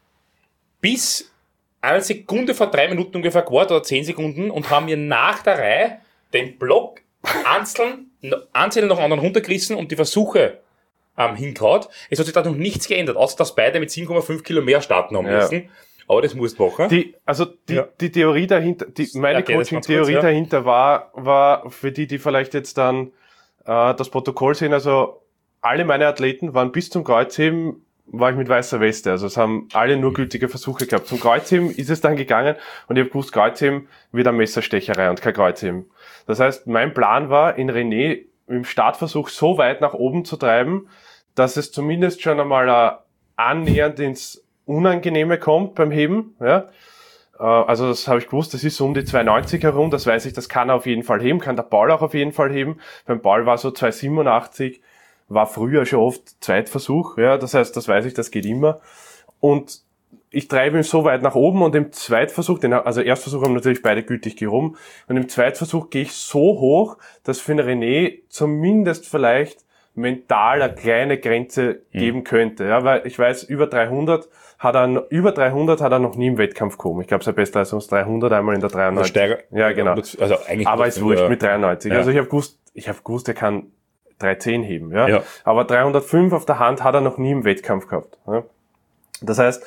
bis eine Sekunde vor drei Minuten ungefähr gewartet, oder zehn Sekunden, und haben mir nach der Reihe den Block einzeln, einzeln nach anderen runtergerissen und die Versuche ähm, hingehaut. Es hat sich da noch nichts geändert, außer dass beide mit sieben Komma fünf Kilo mehr starten haben Ja. müssen. Aber das musst du machen. Die, also die, Ja. die Theorie dahinter, die, meine Erklär das ganz Coaching-Theorie kurz, ja. dahinter war, war für die, die vielleicht jetzt dann äh, das Protokoll sehen, also alle meine Athleten waren bis zum Kreuzheben, war ich mit weißer Weste, also es haben alle nur gültige Versuche gehabt. Zum Kreuzheben ist es dann gegangen und ich habe gewusst, Kreuzheben wird eine Messerstecherei und kein Kreuzheben. Das heißt, mein Plan war, in René im Startversuch so weit nach oben zu treiben, dass es zumindest schon einmal äh, annähernd ins Unangenehme kommt beim Heben, ja. Also das habe ich gewusst, das ist so um die zwei neunzig herum, das weiß ich, das kann er auf jeden Fall heben, kann der Paul auch auf jeden Fall heben. Beim Paul war so zwei siebenundachtzig, war früher schon oft Zweitversuch, ja, das heißt, das weiß ich, das geht immer. Und ich treibe ihn so weit nach oben und im Zweitversuch, den, also Erstversuch haben natürlich beide gültig gehoben, und im Zweitversuch gehe ich so hoch, dass für den René zumindest vielleicht mental eine kleine Grenze geben könnte, ja, weil ich weiß, über dreihundert hat er, über dreihundert hat er noch nie im Wettkampf gekommen. Ich glaube, sein Bestleistung ist dreihundert, einmal in der dreiundneunzig. Steiger, ja, genau. Also eigentlich aber ist wurscht mit dreiundneunzig. Ja. Also ich habe gewusst, ich habe gewusst, er kann dreihundertzehn heben, ja. ja. Aber dreihundertfünf auf der Hand hat er noch nie im Wettkampf gehabt, ja. Das heißt,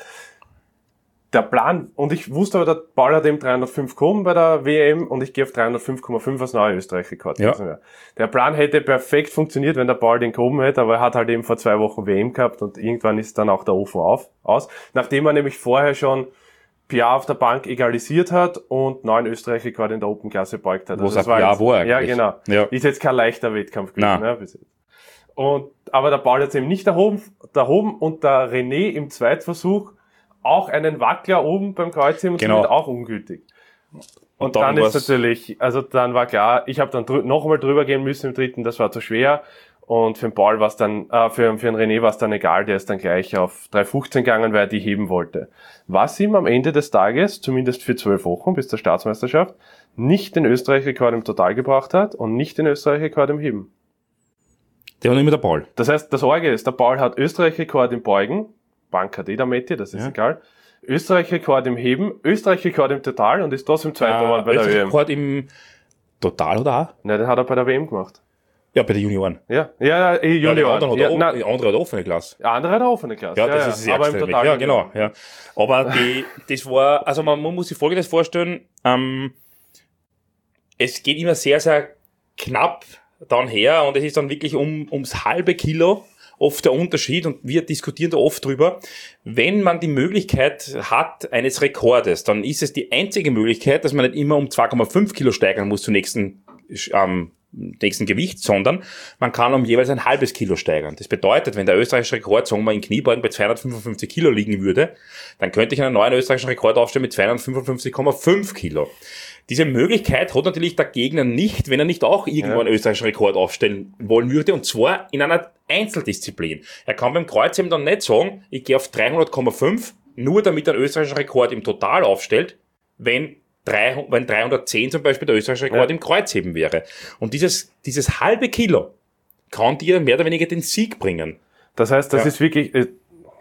der Plan, und ich wusste aber, der Paul hat eben dreihundertfünf gekommen bei der W M und ich gehe auf dreihundertfünf Komma fünf als neuer Österreich-Rekord. Ja. Der Plan hätte perfekt funktioniert, wenn der Paul den gehoben hätte, aber er hat halt eben vor zwei Wochen W M gehabt und irgendwann ist dann auch der Ofen auf, aus. Nachdem er nämlich vorher schon Piat auf der Bank egalisiert hat und neuen Österreich-Rekord in der Open-Klasse beugt hat. Was also ein Piat war eigentlich. Ja, genau. Ja. Ist jetzt kein leichter Wettkampf gewesen. Nein. Ja, bis jetzt. Und, aber der Paul hat es eben nicht erhoben, erhoben und der René im Zweitversuch auch einen Wackler oben beim Kreuzheben und genau. somit auch ungültig. Und, und dann, dann ist natürlich, also dann war klar, ich habe dann drü- noch einmal drüber gehen müssen im dritten, das war zu schwer. Und für den Paul war es dann, äh, für, für den René war es dann egal, der ist dann gleich auf drei fünfzehn gegangen, weil er die heben wollte. Was ihm am Ende des Tages, zumindest für zwölf Wochen bis zur Staatsmeisterschaft, nicht den Österreich-Rekord im Total gebracht hat und nicht den Österreich-Rekord im Heben. Der war nicht mehr der Paul. Das heißt, das Orge ist, der Paul hat Österreich-Rekord im Beugen, Bank hat eh der Metti, das ist ja. egal. Österreich-Rekord im Heben, Österreich-Rekord im Total und ist trotzdem Zweiter geworden äh, bei der W M. Österreich-Rekord im Total oder auch? Nein, den hat er bei der W M gemacht. Ja, bei den Junioren. Ja, ja, ja, eh, Ja, der Junioren. andere hat, Ja, o- na, der andere hat offene Klasse. der andere hat eine offene Klasse. Ja, das ist das aber im Ärgste. Total. Ja, genau, ja. Aber die, das war, also man, man muss sich Folgendes vorstellen, ähm, es geht immer sehr, sehr knapp dann her und es ist dann wirklich um, ums halbe Kilo oft der Unterschied und wir diskutieren da oft drüber. Wenn man die Möglichkeit hat eines Rekordes, dann ist es die einzige Möglichkeit, dass man nicht immer um zwei Komma fünf Kilo steigern muss zum nächsten, ähm, nächsten Gewicht, sondern man kann um jeweils ein halbes Kilo steigern. Das bedeutet, wenn der österreichische Rekord, sagen wir mal, in Kniebeugen bei zweihundertfünfundfünfzig Kilo liegen würde, dann könnte ich einen neuen österreichischen Rekord aufstellen mit zweihundertfünfundfünfzig Komma fünf Kilo. Diese Möglichkeit hat natürlich der Gegner nicht, wenn er nicht auch irgendwo Ja. einen österreichischen Rekord aufstellen wollen würde, und zwar in einer Einzeldisziplin. Er kann beim Kreuzheben dann nicht sagen, ich gehe auf dreihundert Komma fünf, nur damit er einen österreichischen Rekord im Total aufstellt, wenn dreihundert, wenn dreihundertzehn zum Beispiel der österreichische Rekord Ja. im Kreuzheben wäre. Und dieses, dieses halbe Kilo kann dir mehr oder weniger den Sieg bringen. Das heißt, das Ja. ist wirklich äh,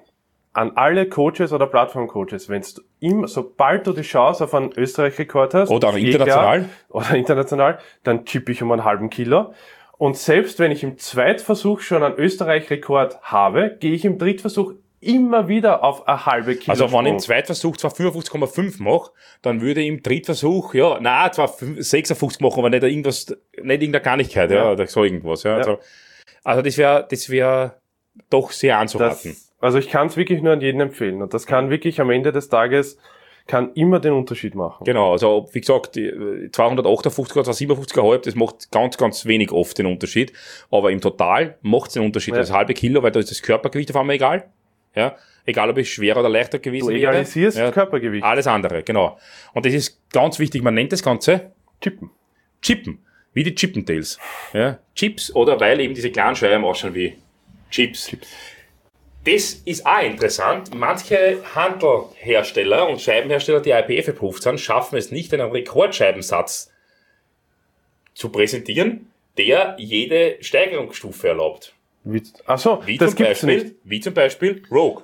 an alle Coaches oder Plattform-Coaches, wenn du immer, sobald du die Chance auf einen Österreich-Rekord hast, Oder auch eh international. klar, oder international, dann chippe ich um einen halben Kilo. Und selbst wenn ich im Zweitversuch schon einen Österreich-Rekord habe, gehe ich im Drittversuch immer wieder auf eine halbe Kilo. Also wenn ich im Sprung. Zweitversuch zwar fünfundfünfzig Komma fünf mache, dann würde ich im Drittversuch, ja, na, zwar fünf- sechsundfünfzig machen, aber nicht irgendwas, nicht irgendeine Kleinigkeit, ja, Ja. oder so irgendwas, ja. Ja. Also, also das wäre, das wäre doch sehr anzuraten. Das, also ich kann es wirklich nur an jeden empfehlen. Und das kann wirklich am Ende des Tages, kann immer den Unterschied machen. Genau, also wie gesagt, die zweihundertachtundfünfzig oder zweihundertsiebenundfünfzig Komma fünf, das macht ganz, ganz wenig oft den Unterschied. Aber im Total macht es den Unterschied. Ja. Das halbe Kilo, weil da ist das Körpergewicht auf einmal egal. Ja, egal ob ich schwerer oder leichter gewesen Du wäre. egalisierst Ja, Körpergewicht. alles andere, genau. Und das ist ganz wichtig. Man nennt das Ganze Chippen. Chippen. Wie die Chippendales. Ja, Chips oder weil eben diese kleinen Scheiben ausschauen wie Chips. Das ist auch interessant. Manche Handelhersteller und Scheibenhersteller, die I P F approved sind, schaffen es nicht, einen Rekordscheibensatz zu präsentieren, der jede Steigerungsstufe erlaubt. Wie, ach so, Wie das zum gibt's Beispiel, nicht. Wie zum Beispiel Rogue.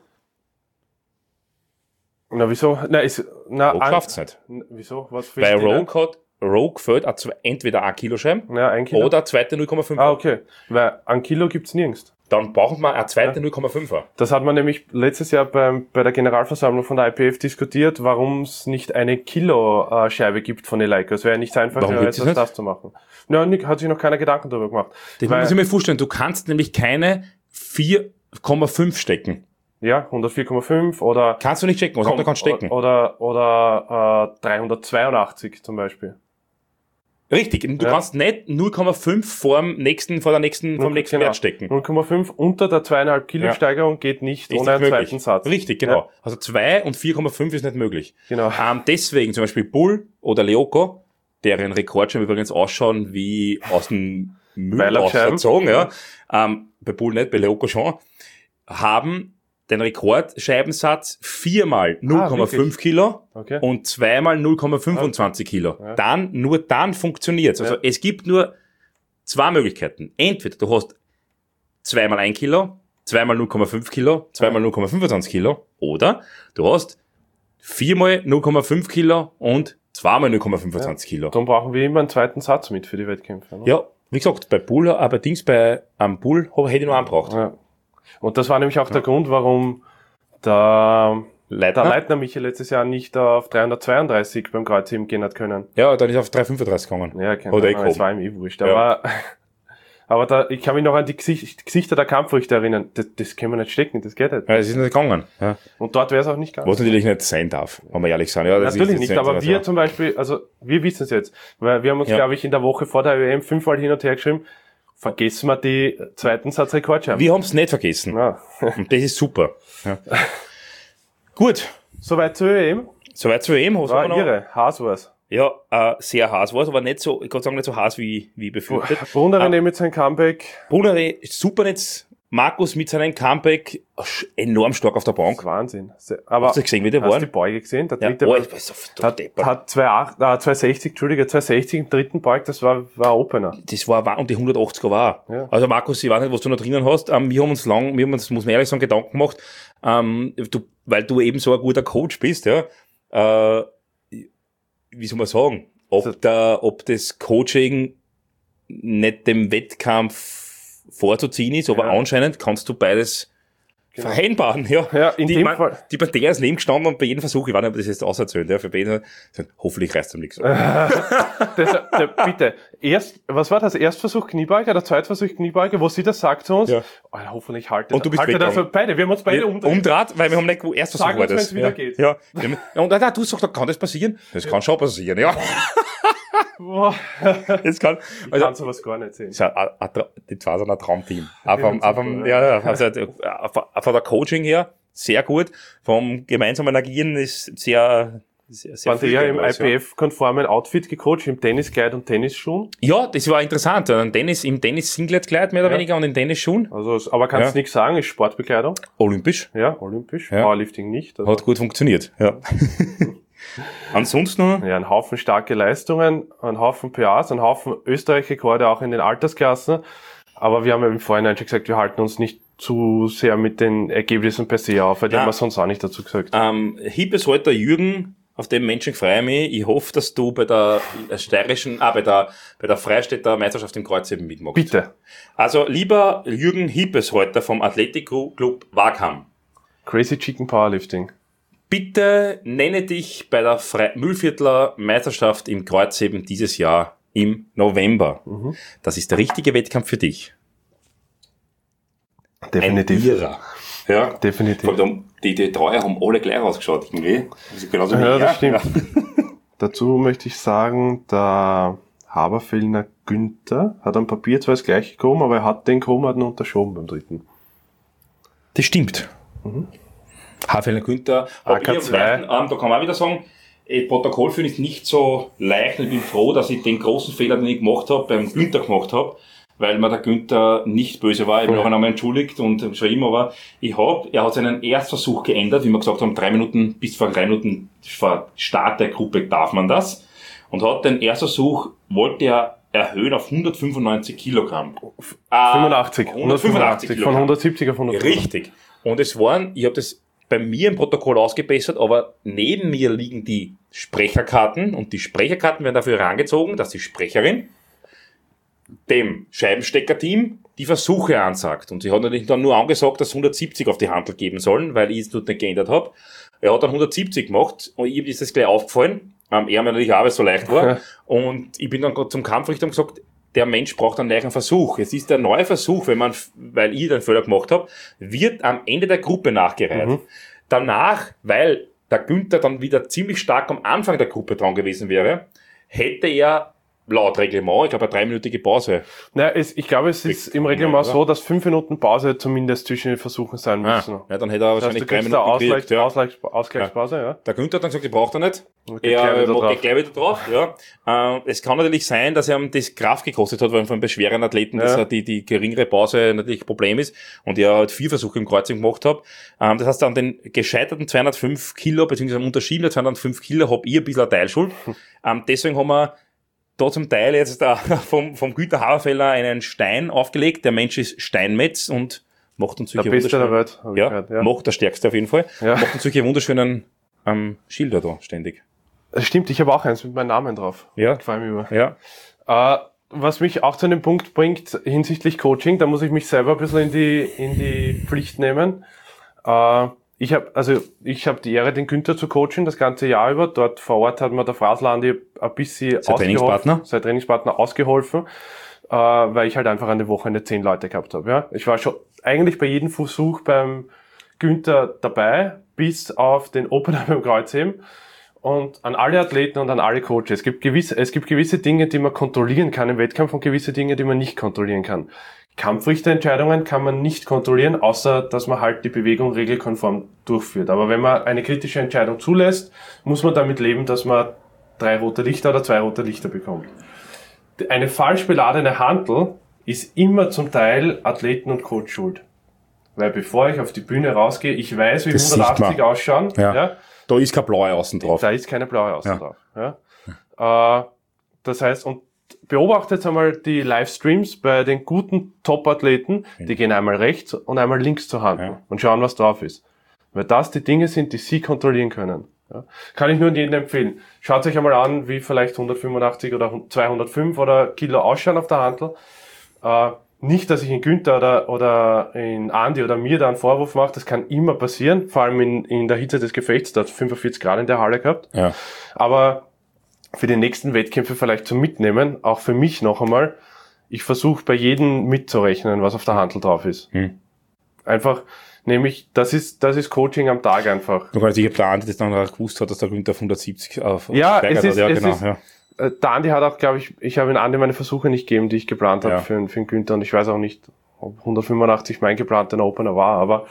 Na, wieso? Na, ist, na, Rogue an- schafft's nicht. N- Wieso? Was Bei fehlt dir? Rogue hat, Rogue fällt auch zwei- entweder ein Kilo Scheiben Ja, ein Kilo. oder eine zweite null Komma fünf. Ah, okay. Weil ein Kilo gibt's nirgends. Dann brauchen wir eine zweite null Komma fünfer. Das hat man nämlich letztes Jahr beim, bei der Generalversammlung von der I P F diskutiert, warum es nicht eine Kilo-Scheibe gibt von Eleiko. Es wäre nicht einfach, Warum als gibt's das das, nicht? das zu machen. Ja, Nick, hat sich noch keiner Gedanken darüber gemacht. Das Weil- muss ich mir vorstellen. Du kannst nämlich keine vier Komma fünf stecken. Ja, hundertvier Komma fünf oder, Kannst du nicht stecken, was du kannst stecken. oder, oder äh, dreihundertzweiundachtzig zum Beispiel. Richtig, du Ja. kannst nicht null Komma fünf vor dem nächsten, vor der nächsten, vom nächsten Genau. Wert stecken. null Komma fünf unter der zweieinhalb Kilo Ja. Steigerung geht nicht Ist ohne nicht einen möglich. zweiten Satz. Richtig, genau. Ja. Also zwei und vier Komma fünf ist nicht möglich. Genau. Ähm, deswegen zum Beispiel Bull oder Leoko, deren Rekord schon übrigens ausschauen wie aus dem Müll Weilerscheiben. ausgezogen, ja. Ähm, bei Bull nicht, bei Leoko schon, haben den Rekordscheibensatz viermal null Komma fünf Kilo Okay. und zweimal null Komma fünfundzwanzig Kilo. Ja. Dann, nur dann funktioniert's. Also Ja. es gibt nur zwei Möglichkeiten. Entweder du hast zweimal ein Kilo, zweimal null Komma fünf Kilo, zweimal null Komma fünfundzwanzig Kilo, oder du hast viermal null Komma fünf Kilo und zweimal null Komma fünfundzwanzig Kilo. Dann brauchen wir immer einen zweiten Satz mit für die Wettkämpfe. Ne? Ja, wie gesagt, bei Bull, aber Dings bei am Bull hab- hätte ich noch einen braucht. Ja. Und das war nämlich auch der Grund, warum der, Leitner? der Leitner Michael letztes Jahr nicht auf dreihundertzweiunddreißig beim Kreuzheben gehen hat können. Ja, dann ist er auf drei fünfunddreißig gegangen. Ja, keine Oder Ahnung, ich es war ihm eh wurscht. Ja. Aber, aber da, ich kann mich noch an die Gesicht, Gesichter der Kampfrichter erinnern. Das, das können wir nicht stecken, das geht nicht. Ja, es ist nicht gegangen. Ja. Und dort wäre es auch nicht gegangen. Was natürlich nicht sein darf, wenn wir ehrlich sein. Ja, das Natürlich ist nicht, jetzt aber also- wir zum Beispiel, also wir wissen es jetzt, weil wir haben uns, Ja. glaube ich, in der Woche vor der W M fünfmal hin und her geschrieben, vergessen wir die zweiten Satz Rekordscheiben. Wir haben es nicht vergessen. Ja. Und das ist super. Ja. Gut, Soweit zur W M. soweit zur E M. Was War haben wir noch? ihre, Haas war's. Ja, äh, sehr heiß war es, aber nicht so, ich kann sagen, nicht so heiß wie, wie befürchtet. Brunner mit seinem Comeback. Brunner, super Netz. Markus mit seinem Comeback sch- enorm stark auf der Das ist Bank. Wahnsinn. Aber Hast du gesehen, wie der hast war? du die Beuge gesehen? Der Ja, dritte oh, Beug ich weiß, auf hat, der hat zwei Komma acht, äh, zwei Komma sechzig, Entschuldige, zwei Komma sechzig im dritten Beug, das war, war ein Opener. Das war, wa- und die hundertachtziger war. Ja. Also Markus, ich weiß nicht, was du noch drinnen hast. Ähm, wir haben uns lang, wir haben uns, muss man ehrlich sagen, Gedanken gemacht, ähm, du, weil du eben so ein guter Coach bist, ja, äh, wie soll man sagen, ob der, ob das Coaching nicht dem Wettkampf vorzuziehen ist, aber Ja. anscheinend kannst du beides Genau. vereinbaren, ja. Ja, in die, dem man, Fall. die bei der ist neben gestanden und bei jedem Versuch, ich weiß nicht, ob das jetzt auserzählt, ja, für beide, hoffentlich reißt es ihm nichts. Das, der, bitte, erst, was war das? Erstversuch Kniebeuge oder Zweitversuch Kniebeuge, wo sie das sagt zu uns? Ja. Oh, hoffentlich haltet Und du bist haltet weggegangen. also beide, wir haben uns beide umdreht. Umdraht, weil wir haben nicht, wo erst Versuch Sag war uns, das. wenn's wieder ja. geht. Ja. Ja. Und da, du sagst, kann das passieren? Das kann schon passieren, ja. Boah, Das kann, ich also, kann sowas gar nicht sehen. ist ein, ein, ein, Tra- die zwei sind ein Traumteam. Auch vom, Ja, auch vom, super, ja, ja, also, äh, von von der Coaching her, sehr gut. Vom gemeinsamen Agieren ist sehr, sehr, sehr Waren die ja im I was, P F-konformen Outfit gecoacht, im Tenniskleid und Tennisschuhen? Ja, das war interessant. Ein Tennis, im Tennis-Singlet-Kleid mehr oder Ja. weniger und in Tennisschuhen. Also, aber kannst Ja. nichts sagen, ist Sportbekleidung. Olympisch. Ja, olympisch. Ja. Powerlifting nicht. Also, Hat gut funktioniert, ja. Ansonsten, ja, ein Haufen starke Leistungen, ein Haufen P As, ein Haufen Österreich-Rekorde auch in den Altersklassen. Aber wir haben ja im Vorhinein schon gesagt, wir halten uns nicht zu sehr mit den Ergebnissen per se auf, weil die Ja. haben wir sonst auch nicht dazu gesagt. ähm, Hiebeshalter Jürgen, auf dem Menschen freue ich mich. Ich hoffe, dass du bei der steirischen, ah, bei der, bei der Freistädter Meisterschaft im Kreuzheben mitmachst. Bitte. Also, lieber Jürgen Hiebeshalter vom Athletikclub Wagham, Crazy Chicken Powerlifting. bitte nenne dich bei der Fre- Mühlviertler Meisterschaft im Kreuzheben dieses Jahr im November. Mhm. Das ist der richtige Wettkampf für dich. Definitiv. Ein Irrer. Ja. Definitiv. Vor allem, die, die Treuer haben alle gleich ausgeschaut, irgendwie. Also genauso wie Ja, ich, das stimmt. Dazu möchte ich sagen, der Haberfellner Günther hat am Papier zwar das gleiche gekommen, aber er hat den gekommen, hat ihn unterschoben beim dritten. Das stimmt. Mhm. Hafelner Günther. A Aber K ich am zwei. leichten, ähm, da kann man auch wieder sagen, äh, Protokoll führen ist nicht so leicht und ich bin froh, dass ich den großen Fehler, den ich gemacht habe, beim Günther gemacht habe, weil mir der Günther nicht böse war. Ich bin Ja. auch einmal entschuldigt und schon immer war. Ich hab, er hat seinen Erstversuch geändert, wie wir gesagt haben, drei Minuten, bis vor drei Minuten vor Start der Gruppe darf man das. Und hat den Erstversuch, wollte er erhöhen auf hundertfünfundneunzig Kilogramm. Ah, fünfundachtzig. hundertfünfundachtzig Von Kilogramm. hundertsiebzig auf hundertfünfundachtzig. Richtig. Und es waren, ich habe das bei mir im Protokoll ausgebessert, aber neben mir liegen die Sprecherkarten und die Sprecherkarten werden dafür herangezogen, dass die Sprecherin dem Scheibensteckerteam die Versuche ansagt. Und sie hat natürlich dann nur angesagt, dass hundertsiebzig auf die Handel geben sollen, weil ich es dort nicht geändert habe. Er hat dann hundertsiebzig gemacht und ihm ist das gleich aufgefallen. Ähm, er mir natürlich auch, weil es so leicht war. Ja. Und ich bin dann gerade zum Kampfrichter und gesagt, der Mensch braucht einen neuen Versuch. Jetzt ist der neue Versuch, wenn man, weil ich den Fehler gemacht habe, wird am Ende der Gruppe nachgereiht. Mhm. Danach, weil der Günther dann wieder ziemlich stark am Anfang der Gruppe dran gewesen wäre, hätte er laut Reglement, ich glaube, eine dreiminütige Pause. Naja, es, ich glaube, es ist im Reglement so, dass fünf Minuten Pause zumindest zwischen den Versuchen sein müssen. Ah, ja, dann hätte er das heißt, wahrscheinlich du drei kriegst Minuten da Ausgleich, gekriegt, ja. Ausgleich, Ausgleichspause, ja. ja. Der Günther hat dann gesagt, die braucht er nicht. Okay, er er gleich geht gleich wieder drauf, ja. Äh, es kann natürlich sein, dass er ihm das Kraft gekostet hat, weil von einem schweren Athleten, ja. dass er die, die geringere Pause natürlich ein Problem ist und er halt vier Versuche im Kreuzing gemacht hat. Ähm, das heißt, an den gescheiterten zweihundertfünf Kilo, beziehungsweise am unterschiedenen zweihundertfünf Kilo, hab ich ein bisschen eine Teilschuld. ähm, deswegen haben wir da zum Teil jetzt da vom, vom Günther Haberfeller einen Stein aufgelegt. Der Mensch ist Steinmetz und macht uns solche der Beste der Welt, hab ja, gehört, ja, macht der Stärkste auf jeden Fall. Ja. Macht uns solche wunderschönen ähm, Schilder da ständig. Das stimmt, ich habe auch eins mit meinem Namen drauf. Ja. Gefällt mir immer. Ja. Äh, was mich auch zu einem Punkt bringt hinsichtlich Coaching, da muss ich mich selber ein bisschen in die, in die Pflicht nehmen. Äh, Ich habe also ich habe die Ehre, den Günther zu coachen das ganze Jahr über. Dort vor Ort hat mir der Fraslandi ein bisschen sein Trainingspartner, sein Trainingspartner ausgeholfen, äh, weil ich halt einfach an der Wochenende zehn Leute gehabt habe. Ja, ich war schon eigentlich bei jedem Versuch beim Günther dabei, bis auf den Opener beim Kreuzheben und an alle Athleten und an alle Coaches. Es gibt gewisse es gibt gewisse Dinge, die man kontrollieren kann im Wettkampf und gewisse Dinge, die man nicht kontrollieren kann. Kampfrichterentscheidungen kann man nicht kontrollieren, außer dass man halt die Bewegung regelkonform durchführt. Aber wenn man eine kritische Entscheidung zulässt, muss man damit leben, dass man drei rote Lichter oder zwei rote Lichter bekommt. Eine falsch beladene Hantel ist immer zum Teil Athleten und Coach schuld. Weil bevor ich auf die Bühne rausgehe, ich weiß, wie das hundertachtzig ausschauen. Ja. Ja. Da ist kein blaue außen drauf. Da ist keine blaue außen ja. drauf. Ja. Äh, das heißt, und beobachtet jetzt einmal die Livestreams bei den guten Top-Athleten, die gehen einmal rechts und einmal links zur Hand ja. und schauen, was drauf ist. Weil das die Dinge sind, die sie kontrollieren können. Ja. Kann ich nur jedem empfehlen. Schaut euch einmal an, wie vielleicht hundertfünfundachtzig oder zweihundertfünf oder Kilo ausschauen auf der Hantel. Äh, nicht, dass ich in Günther oder, oder in Andi oder mir da einen Vorwurf mache, das kann immer passieren, vor allem in, in der Hitze des Gefechts, da hat es fünfundvierzig Grad in der Halle gehabt. Ja. Aber für die nächsten Wettkämpfe vielleicht zum Mitnehmen, auch für mich noch einmal, ich versuche bei jedem mitzurechnen, was auf der Hantel drauf ist. Hm. Einfach, nämlich, das ist das ist Coaching am Tag einfach. Du kannst, ich habe der Andi das dann auch gewusst hat, dass der Günther auf hundertsiebzig auf ja, es ist, ja, es genau, ist, ja. Der Andi hat auch, glaube ich, ich habe in Andi meine Versuche nicht gegeben, die ich geplant habe ja. für, für den Günther und ich weiß auch nicht, ob hundertfünfundachtzig mein geplanter Opener war, aber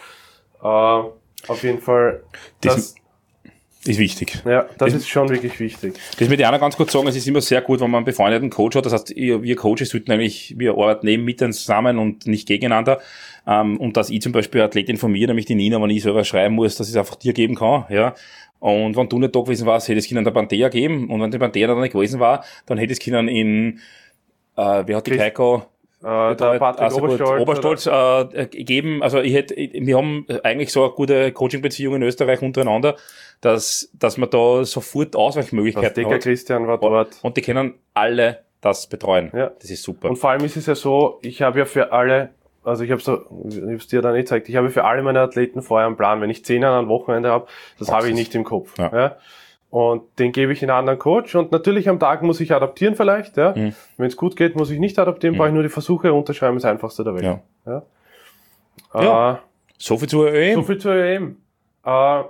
äh, auf jeden Fall das, das ist wichtig. Ja, das, das ist schon wirklich wichtig. Das möchte ich auch noch ganz kurz sagen, es ist immer sehr gut, wenn man einen befreundeten Coach hat, das heißt, wir Coaches sollten eigentlich, wir arbeiten neben miteinander zusammen und nicht gegeneinander, und dass ich zum Beispiel eine Athletin von mir, nämlich die Nina, wenn ich selber schreiben muss, dass ich es einfach dir geben kann, ja. Und wenn du nicht da gewesen warst, hätte es Kindern der Panthea geben. Und wenn die Panthea dann nicht gewesen war, dann hätte es Kindern in, äh, wer hat die Chris, Heiko? Äh, der Patrick also Oberstolz. Oberstolz äh, gegeben. Also ich hätte, wir haben eigentlich so eine gute Coaching-Beziehung in Österreich untereinander, dass, dass man da sofort Ausweichmöglichkeiten hat. Christian war dort. Und die können alle das betreuen. Ja. Das ist super. Und vor allem ist es ja so, ich habe ja für alle, also ich habe so, ich habe es dir dann nicht gezeigt, ich habe für alle meine Athleten vorher einen Plan. Wenn ich zehn an einem Wochenende habe, das habe ich nicht im Kopf. Ja. Ja. Und den gebe ich in einen anderen Coach. Und natürlich am Tag muss ich adaptieren vielleicht. Ja. Mhm. Wenn es gut geht, muss ich nicht adaptieren, mhm. brauche ich nur die Versuche, unterschreiben ist das einfachste der Welt. Ja. Ja. Ja. Äh, so viel zur Ö E M. So viel zur Ö E M. Äh,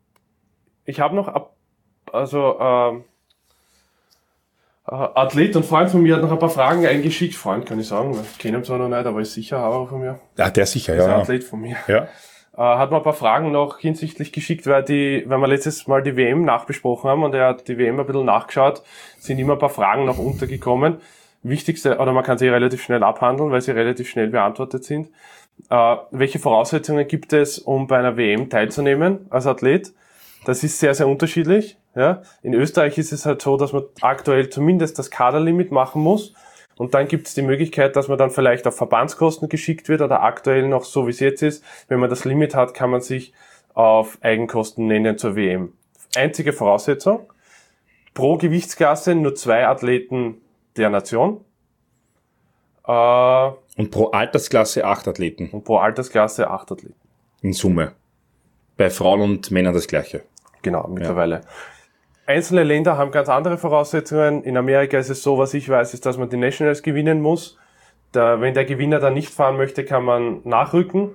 ich habe noch, ab, also äh, Athlet und Freund von mir hat noch ein paar Fragen eingeschickt. Freund kann ich sagen, ich kenne ihn zwar noch nicht, aber ist sicher Haber von mir. Ja, der ist sicher, ist ja. Ein Athlet von mir. Ja. Äh, hat mir ein paar Fragen noch hinsichtlich geschickt, weil die, weil wir letztes Mal die W M nachbesprochen haben und er hat die W M ein bisschen nachgeschaut, sind immer ein paar Fragen noch untergekommen. Wichtigste, oder man kann sie relativ schnell abhandeln, weil sie relativ schnell beantwortet sind. Äh, welche Voraussetzungen gibt es, um bei einer W M teilzunehmen als Athlet? Das ist sehr, sehr unterschiedlich. Ja. In Österreich ist es halt so, dass man aktuell zumindest das Kaderlimit machen muss. Und dann gibt es die Möglichkeit, dass man dann vielleicht auf Verbandskosten geschickt wird oder aktuell noch so, wie es jetzt ist. Wenn man das Limit hat, kann man sich auf Eigenkosten nennen zur W M. Einzige Voraussetzung, pro Gewichtsklasse nur zwei Athleten der Nation. Äh, und pro Altersklasse acht Athleten. Und pro Altersklasse acht Athleten. In Summe. Bei Frauen und Männern das Gleiche. Genau, mittlerweile. Ja. Einzelne Länder haben ganz andere Voraussetzungen. In Amerika ist es so, was ich weiß, ist, dass man die Nationals gewinnen muss. Da, wenn der Gewinner dann nicht fahren möchte, kann man nachrücken.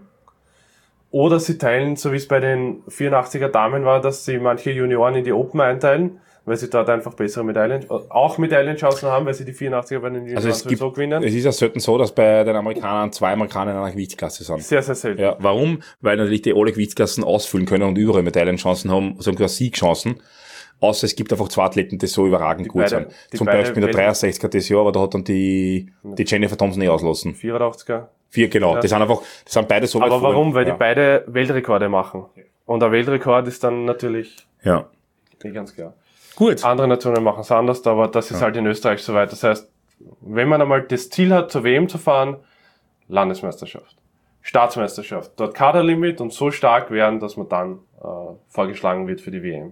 Oder sie teilen, so wie es bei den vierundachtziger Damen war, dass sie manche Junioren in die Open einteilen. weil sie dort einfach bessere Medaillen, auch Medaillenchancen haben, weil sie die vierundachtziger bei den Also Junioren es gibt, sowieso gewinnen. es ist ja selten so, dass bei den Amerikanern zwei Amerikaner in einer Gewichtsklasse sind. Sehr, sehr selten. Ja, warum? Weil natürlich die alle Gewichtsklassen ausfüllen können und überall Medaillenchancen haben, sogar Siegchancen. Außer es gibt einfach zwei Athleten, die so überragend Die gut beide- sind. die Zum beide Beispiel der Welt- dreiundsechziger das Jahr, aber da hat dann die, die Jennifer Thompson nicht auslassen. vierundachtziger. Vier, genau. Ja. Die sind einfach, die sind beide so weit Aber warum? vorne. Weil ja. die beide Weltrekorde machen. Und der Weltrekord ist dann natürlich Ja. nicht ganz klar. Gut. Andere Nationen machen es anders, aber das ist halt in Österreich soweit. Das heißt, wenn man einmal das Ziel hat, zur W M zu fahren, Landesmeisterschaft, Staatsmeisterschaft, dort Kaderlimit und so stark werden, dass man dann äh, vorgeschlagen wird für die W M.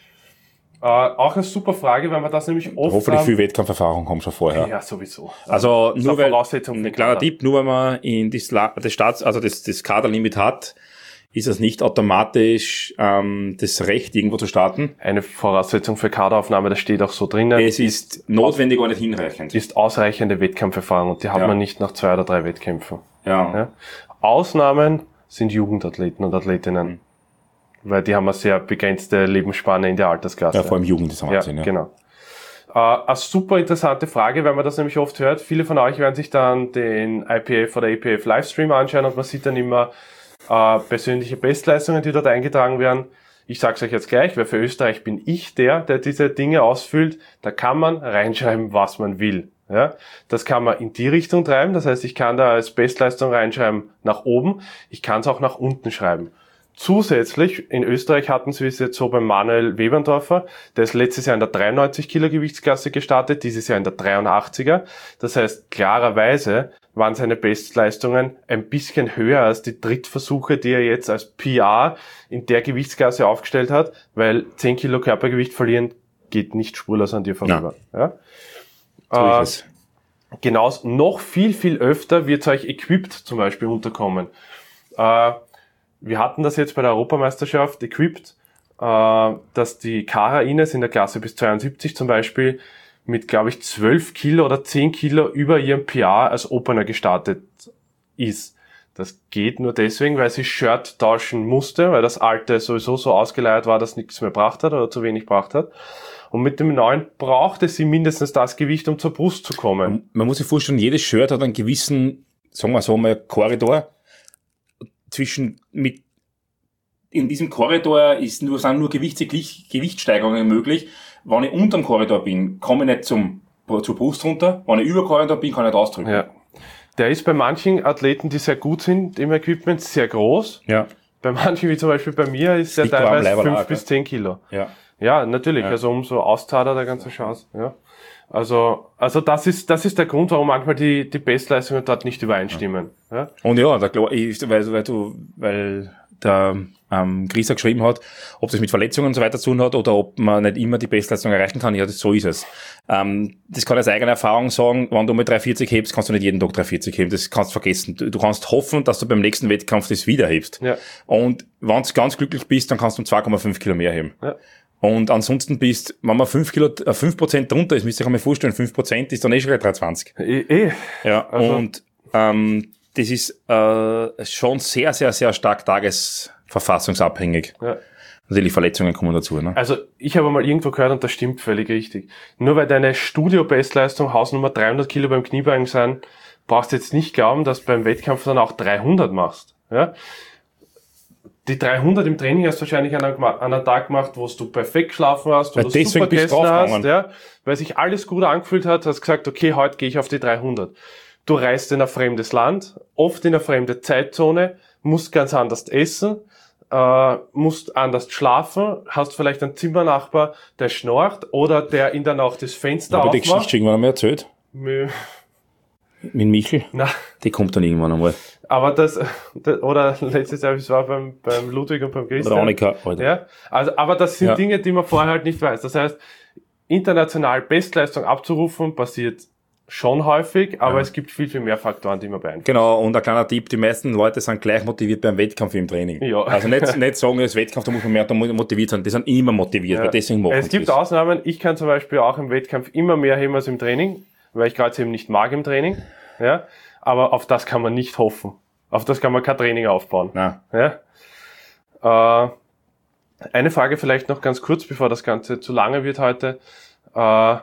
Äh, auch eine super Frage, weil man das nämlich oft Hoffentlich haben- viel Wettkampferfahrung haben schon vorher. Ja, sowieso. Also Das ist nur eine weil, Voraussetzung für ein kleiner Kader. Tipp, nur weil man in das, La- das Staats, also das, das Kaderlimit hat, ist es nicht automatisch ähm, das Recht, irgendwo zu starten. Eine Voraussetzung für Kaderaufnahme, das steht auch so drinnen, Es ist notwendig, aber nicht hinreichend. ist ausreichende Wettkampferfahrung und die hat Ja. man nicht nach zwei oder drei Wettkämpfen. Ja. Ja. Ausnahmen sind Jugendathleten und Athletinnen, weil die haben eine sehr begrenzte Lebensspanne in der Altersklasse. Ja, vor allem Jugend ist am Ja, Wahnsinn, ja. genau. Äh, eine super interessante Frage, weil man das nämlich oft hört. Viele von euch werden sich dann den I P F oder E P F Livestream anschauen und man sieht dann immer äh, persönliche Bestleistungen, die dort eingetragen werden. Ich sage es euch jetzt gleich, weil für Österreich bin ich der, der diese Dinge ausfüllt. Da kann man reinschreiben, was man will. Ja, das kann man in die Richtung treiben. Das heißt, ich kann da als Bestleistung reinschreiben nach oben. Ich kann es auch nach unten schreiben. Zusätzlich, in Österreich hatten sie es jetzt so beim Manuel Weberndorfer, der ist letztes Jahr in der dreiundneunzig Kilo Gewichtsklasse gestartet, dieses Jahr in der dreiundachtziger. Das heißt, klarerweise waren seine Bestleistungen ein bisschen höher als die Drittversuche, die er jetzt als P R in der Gewichtsklasse aufgestellt hat, weil zehn Kilo Körpergewicht verlieren geht nicht spurlos an dir vorüber. Ja? So ist es. Genauso, noch viel, viel öfter wird euch Equipped zum Beispiel unterkommen. Äh, wir hatten das jetzt bei der Europameisterschaft, Equipped, äh, dass die Cara Ines in der Klasse bis zweiundsiebzig zum Beispiel mit, glaube ich, zwölf Kilo oder zehn Kilo über ihrem P R als Opener gestartet ist. Das geht nur deswegen, weil sie Shirt tauschen musste, weil das alte sowieso so ausgeleiert war, dass nichts mehr gebracht hat oder zu wenig gebracht hat. Und mit dem neuen brauchte sie mindestens das Gewicht, um zur Brust zu kommen. Man muss sich vorstellen, jedes Shirt hat einen gewissen, sagen wir so mal, Korridor zwischen mit in diesem Korridor ist nur, sind nur Gewichts- Gewichtssteigerungen möglich. Wenn ich unterm Korridor bin, komme ich nicht zum, zur Brust runter. Wenn ich über Korridor bin, kann ich nicht ausdrücken. Ja. Der ist bei manchen Athleten, die sehr gut sind im Equipment, sehr groß. Ja. Bei manchen, wie zum Beispiel bei mir, ist der liegt aber am teilweise Leiberl fünf auch, bis zehn Kilo. Ja. Ja, natürlich. Ja. Also umso auszahler der ganze Chance. Ja. Also, also das ist, das ist der Grund, warum manchmal die, die Bestleistungen dort nicht übereinstimmen. Ja. Und ja, der, Klo- ich- weil, weil du, weil der ähm, Chris auch geschrieben hat, ob das mit Verletzungen und so weiter zu tun hat oder ob man nicht immer die Bestleistung erreichen kann. Ja, das, so ist es. Ähm, das kann ich aus eigener Erfahrung sagen, wenn du mal drei vierzig hebst, kannst du nicht jeden Tag drei vierzig heben. Das kannst du vergessen. Du, du kannst hoffen, dass du beim nächsten Wettkampf das wieder hebst. Ja. Und wenn du ganz glücklich bist, dann kannst du um zwei Komma fünf Kilo mehr heben. Ja. Und ansonsten bist, wenn man fünf Kilo, äh, fünf Prozent drunter ist, müsst ihr euch mal vorstellen, fünf Prozent ist dann eh schon gleich dreihundertzwanzig. Eh, eh. Ja, Also- und ähm, das ist äh, schon sehr, sehr, sehr stark tagesverfassungsabhängig. Ja. Natürlich Verletzungen kommen dazu. Ne? Also ich habe mal irgendwo gehört und das stimmt völlig richtig. Nur weil deine Studio-Bestleistung Hausnummer dreihundert Kilo beim Kniebeugen sind, brauchst du jetzt nicht glauben, dass du beim Wettkampf dann auch dreihundert machst. Ja? Die dreihundert im Training hast du wahrscheinlich an einem, an einem Tag gemacht, wo du perfekt geschlafen hast, wo Ja, du deswegen super bist du gegessen hast, draufgegangen. ja, weil sich alles gut angefühlt hat, hast gesagt, okay, heute gehe ich auf die dreihundert. Du reist in ein fremdes Land, oft in eine fremde Zeitzone, musst ganz anders essen, äh, musst anders schlafen, hast vielleicht einen Zimmernachbar, der schnorcht oder der in der Nacht das Fenster Aber die aufmacht. Geschichte irgendwann einmal erzählt. Mö- Mit Michel. Na, Die kommt dann irgendwann einmal. aber das, das oder letztes Jahr, es war beim, beim Ludwig und beim Christian. Oder Annika. Alter. Ja, also, aber das sind Ja. Dinge, die man vorher halt nicht weiß. Das heißt, international Bestleistung abzurufen passiert schon häufig, aber Ja. es gibt viel, viel mehr Faktoren, die man beeinflussen. Genau, und ein kleiner Tipp, die meisten Leute sind gleich motiviert beim Wettkampf wie im Training. Ja. Also nicht, nicht sagen, das Wettkampf, da muss man mehr da muss man motiviert sein. Die sind immer motiviert, weil deswegen machen Es sie gibt das. Ausnahmen. Ich kann zum Beispiel auch im Wettkampf immer mehr heben als im Training, weil ich gerade eben nicht mag im Training. Ja, aber auf das kann man nicht hoffen. Auf das kann man kein Training aufbauen. Nein. Ja. Äh, Eine Frage vielleicht noch ganz kurz, bevor das Ganze zu lange wird heute, äh,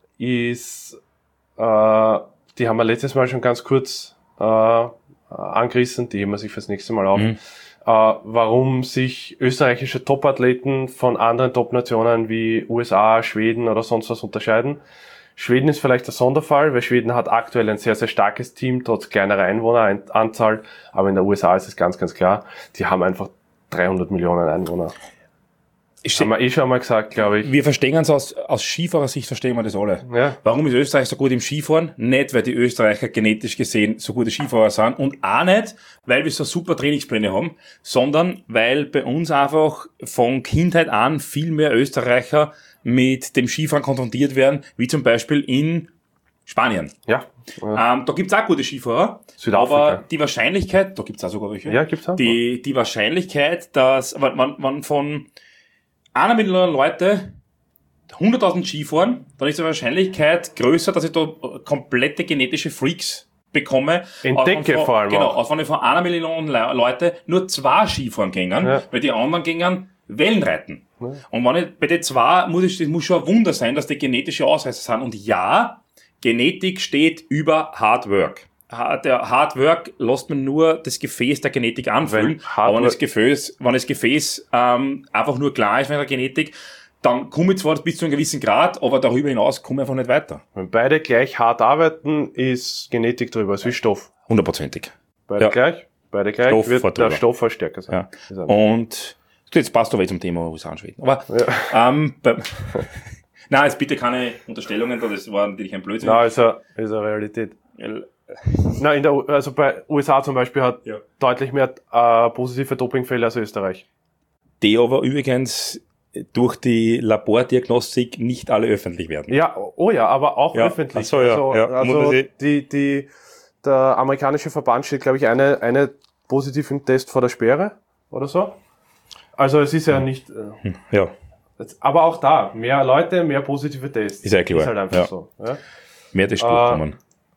ist, äh, die haben wir letztes Mal schon ganz kurz äh, angerissen, die heben wir sich fürs nächste Mal auf, mhm. äh, warum sich österreichische Top-Athleten von anderen Top-Nationen wie U S A, Schweden oder sonst was unterscheiden. Schweden ist vielleicht der Sonderfall, weil Schweden hat aktuell ein sehr, sehr starkes Team, trotz kleinerer Einwohneranzahl, aber in der U S A ist es ganz, ganz klar, die haben einfach dreihundert Millionen Einwohner. Ich haben wir eh schon mal gesagt, glaube ich. Wir verstehen uns aus, aus Skifahrersicht, verstehen wir das alle. Ja. Warum ist Österreich so gut im Skifahren? Nicht, weil die Österreicher genetisch gesehen so gute Skifahrer sind und auch nicht, weil wir so super Trainingspläne haben, sondern weil bei uns einfach von Kindheit an viel mehr Österreicher mit dem Skifahren konfrontiert werden, wie zum Beispiel in Spanien. Ja. ja. Ähm, da gibt's auch gute Skifahrer. Südafrika. Aber die Wahrscheinlichkeit, da gibt's auch sogar welche. Ja, gibt's auch. Die, die Wahrscheinlichkeit, dass, wenn man, man von einer Million Leute hunderttausend Ski fahren, dann ist die Wahrscheinlichkeit größer, dass ich da komplette genetische Freaks bekomme. Entdecke von, vor allem Genau, auch. aus von von einer Million Le- Leute nur zwei Skifahren gehen, Ja. weil die anderen gehen Wellenreiten. Ja. Und wenn ich, bei den zwei muss ich, das muss schon ein Wunder sein, dass die genetische Ausreißer sind. Und ja, Genetik steht über Hard Work. Ha- Der Hard Work lässt man nur das Gefäß der Genetik anfüllen. Wenn Hard Aber wenn Work- das Gefäß, wenn das Gefäß ähm, einfach nur klar ist mit der Genetik, dann komme ich zwar bis zu einem gewissen Grad, aber darüber hinaus komme ich einfach nicht weiter. Wenn beide gleich hart arbeiten, ist Genetik drüber, es ist wie Stoff. Hundertprozentig. Beide Ja. gleich, beide gleich, Stoff wird fährt der drüber. Stoff halt stärker sein. Ja. Ist einfach- Und jetzt passt aber zum Thema U S A und Schweden. Aber ähm, bei, nein, jetzt bitte keine Unterstellungen, das war natürlich ein Blödsinn. Nein, ist eine, ist eine Realität. Nein, in der, U- also bei U S A zum Beispiel hat Ja. deutlich mehr äh, positive Dopingfälle als Österreich. Die aber übrigens durch die Labordiagnostik nicht alle öffentlich werden. Ja, oh ja, aber auch Ja, öffentlich. ach so, ja, Also, ja, muss also man sich- die, die, der amerikanische Verband steht, glaube ich, eine, eine positiven Test vor der Sperre oder so. Also es ist ja nicht, äh, Ja, aber auch da, mehr Leute, mehr positive Tests. Ist ja klar, Ist halt einfach ja. so. Ja? mehr das Äh, durchkommen.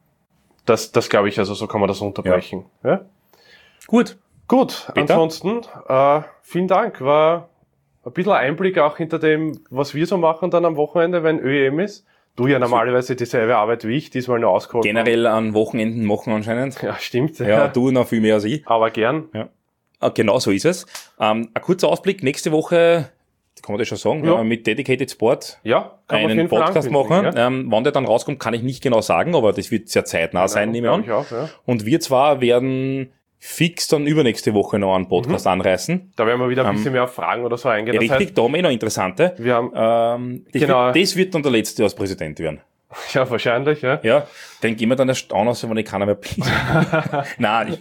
Das, das glaube ich, also so kann man das unterbrechen. Ja? Gut. Gut, Bitte? ansonsten, äh, vielen Dank. War ein bisschen Einblick auch hinter dem, was wir so machen dann am Wochenende, wenn Ö E M ist. Du ja normalerweise dieselbe Arbeit wie ich, diesmal nur ausgeholt. Generell an Wochenenden machen anscheinend. Ja, stimmt. Ja, du noch viel mehr als ich. Aber gern. Ja. Ah, genau so ist es. Ähm, ein kurzer Ausblick. Nächste Woche, kann man das schon sagen, Ja. äh, mit Dedicated Sport Ja, kann man auf einen jeden Fall Podcast ankündigen, machen. Ja? Ähm, wann der dann rauskommt, kann ich nicht genau sagen, aber das wird sehr zeitnah sein, nehme ich an. Glaub ich auch, ja. Und wir zwar werden fix dann übernächste Woche noch einen Podcast anreißen. Da werden wir wieder ein Ähm, bisschen mehr auf Fragen oder so eingehen. Das Richtig, heißt, da haben wir noch interessante. wir haben, Ähm, das, Genau. wird, das wird dann der Letzte als Präsident werden. ja, wahrscheinlich, ja. Ja, den gehen wir dann erst an, also wenn ich keiner mehr bin. Nein,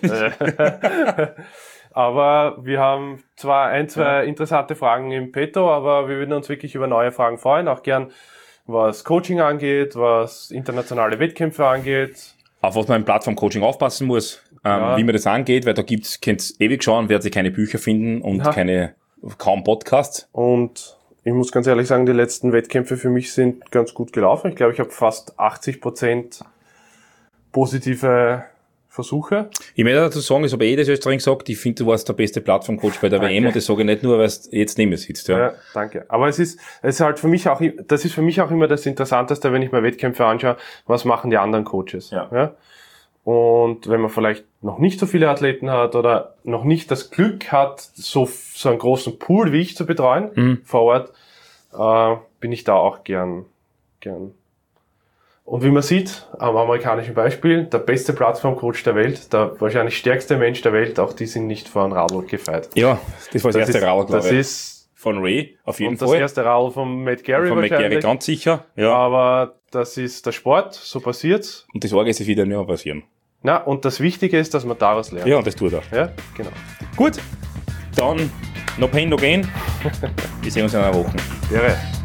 Aber wir haben zwar ein, zwei interessante Fragen im Petto, aber wir würden uns wirklich über neue Fragen freuen. Auch gern, was Coaching angeht, was internationale Wettkämpfe angeht. auf was man im Plattform-Coaching aufpassen muss, ähm, Ja. wie man das angeht, weil da gibt's, könnt's ewig schauen, werdet ihr keine Bücher finden und Ja. keine, kaum Podcasts. Und ich muss ganz ehrlich sagen, die letzten Wettkämpfe für mich sind ganz gut gelaufen. Ich glaube, ich habe fast achtzig Prozent positive Versuche. Ich möchte dazu sagen, ich habe eh das Österreich gesagt, ich finde, du warst der beste Plattform-Coach bei der Danke. W M und das sage ich nicht nur, weil du jetzt neben mir sitzt. Ja. Ja, danke. Aber es ist, es ist halt für mich auch, das ist für mich auch immer das Interessanteste, wenn ich mir Wettkämpfe anschaue, was machen die anderen Coaches. Ja. Und wenn man vielleicht noch nicht so viele Athleten hat oder noch nicht das Glück hat, so, so einen großen Pool wie ich zu betreuen, Mhm. vor Ort, äh, bin ich da auch gern, gern. Und wie man sieht, am amerikanischen Beispiel, der beste Plattform-Coach der Welt, der wahrscheinlich stärkste Mensch der Welt, auch die sind nicht von Radl gefeit. Ja, das war das, erste ist, Radl, glaube das ich. ist, Von Ray, auf jeden und das Fall. erste Radl von Matt Gary Von McGarry wahrscheinlich. ganz sicher. Ja. Aber das ist der Sport, so passiert's. Und das Orge ist wieder nicht mehr passieren. Na, und das Wichtige ist, dass man daraus lernt. Ja, und das tut er. Ja, genau. Gut, dann no pain, no gain. Wir sehen uns in einer Woche. Wäre.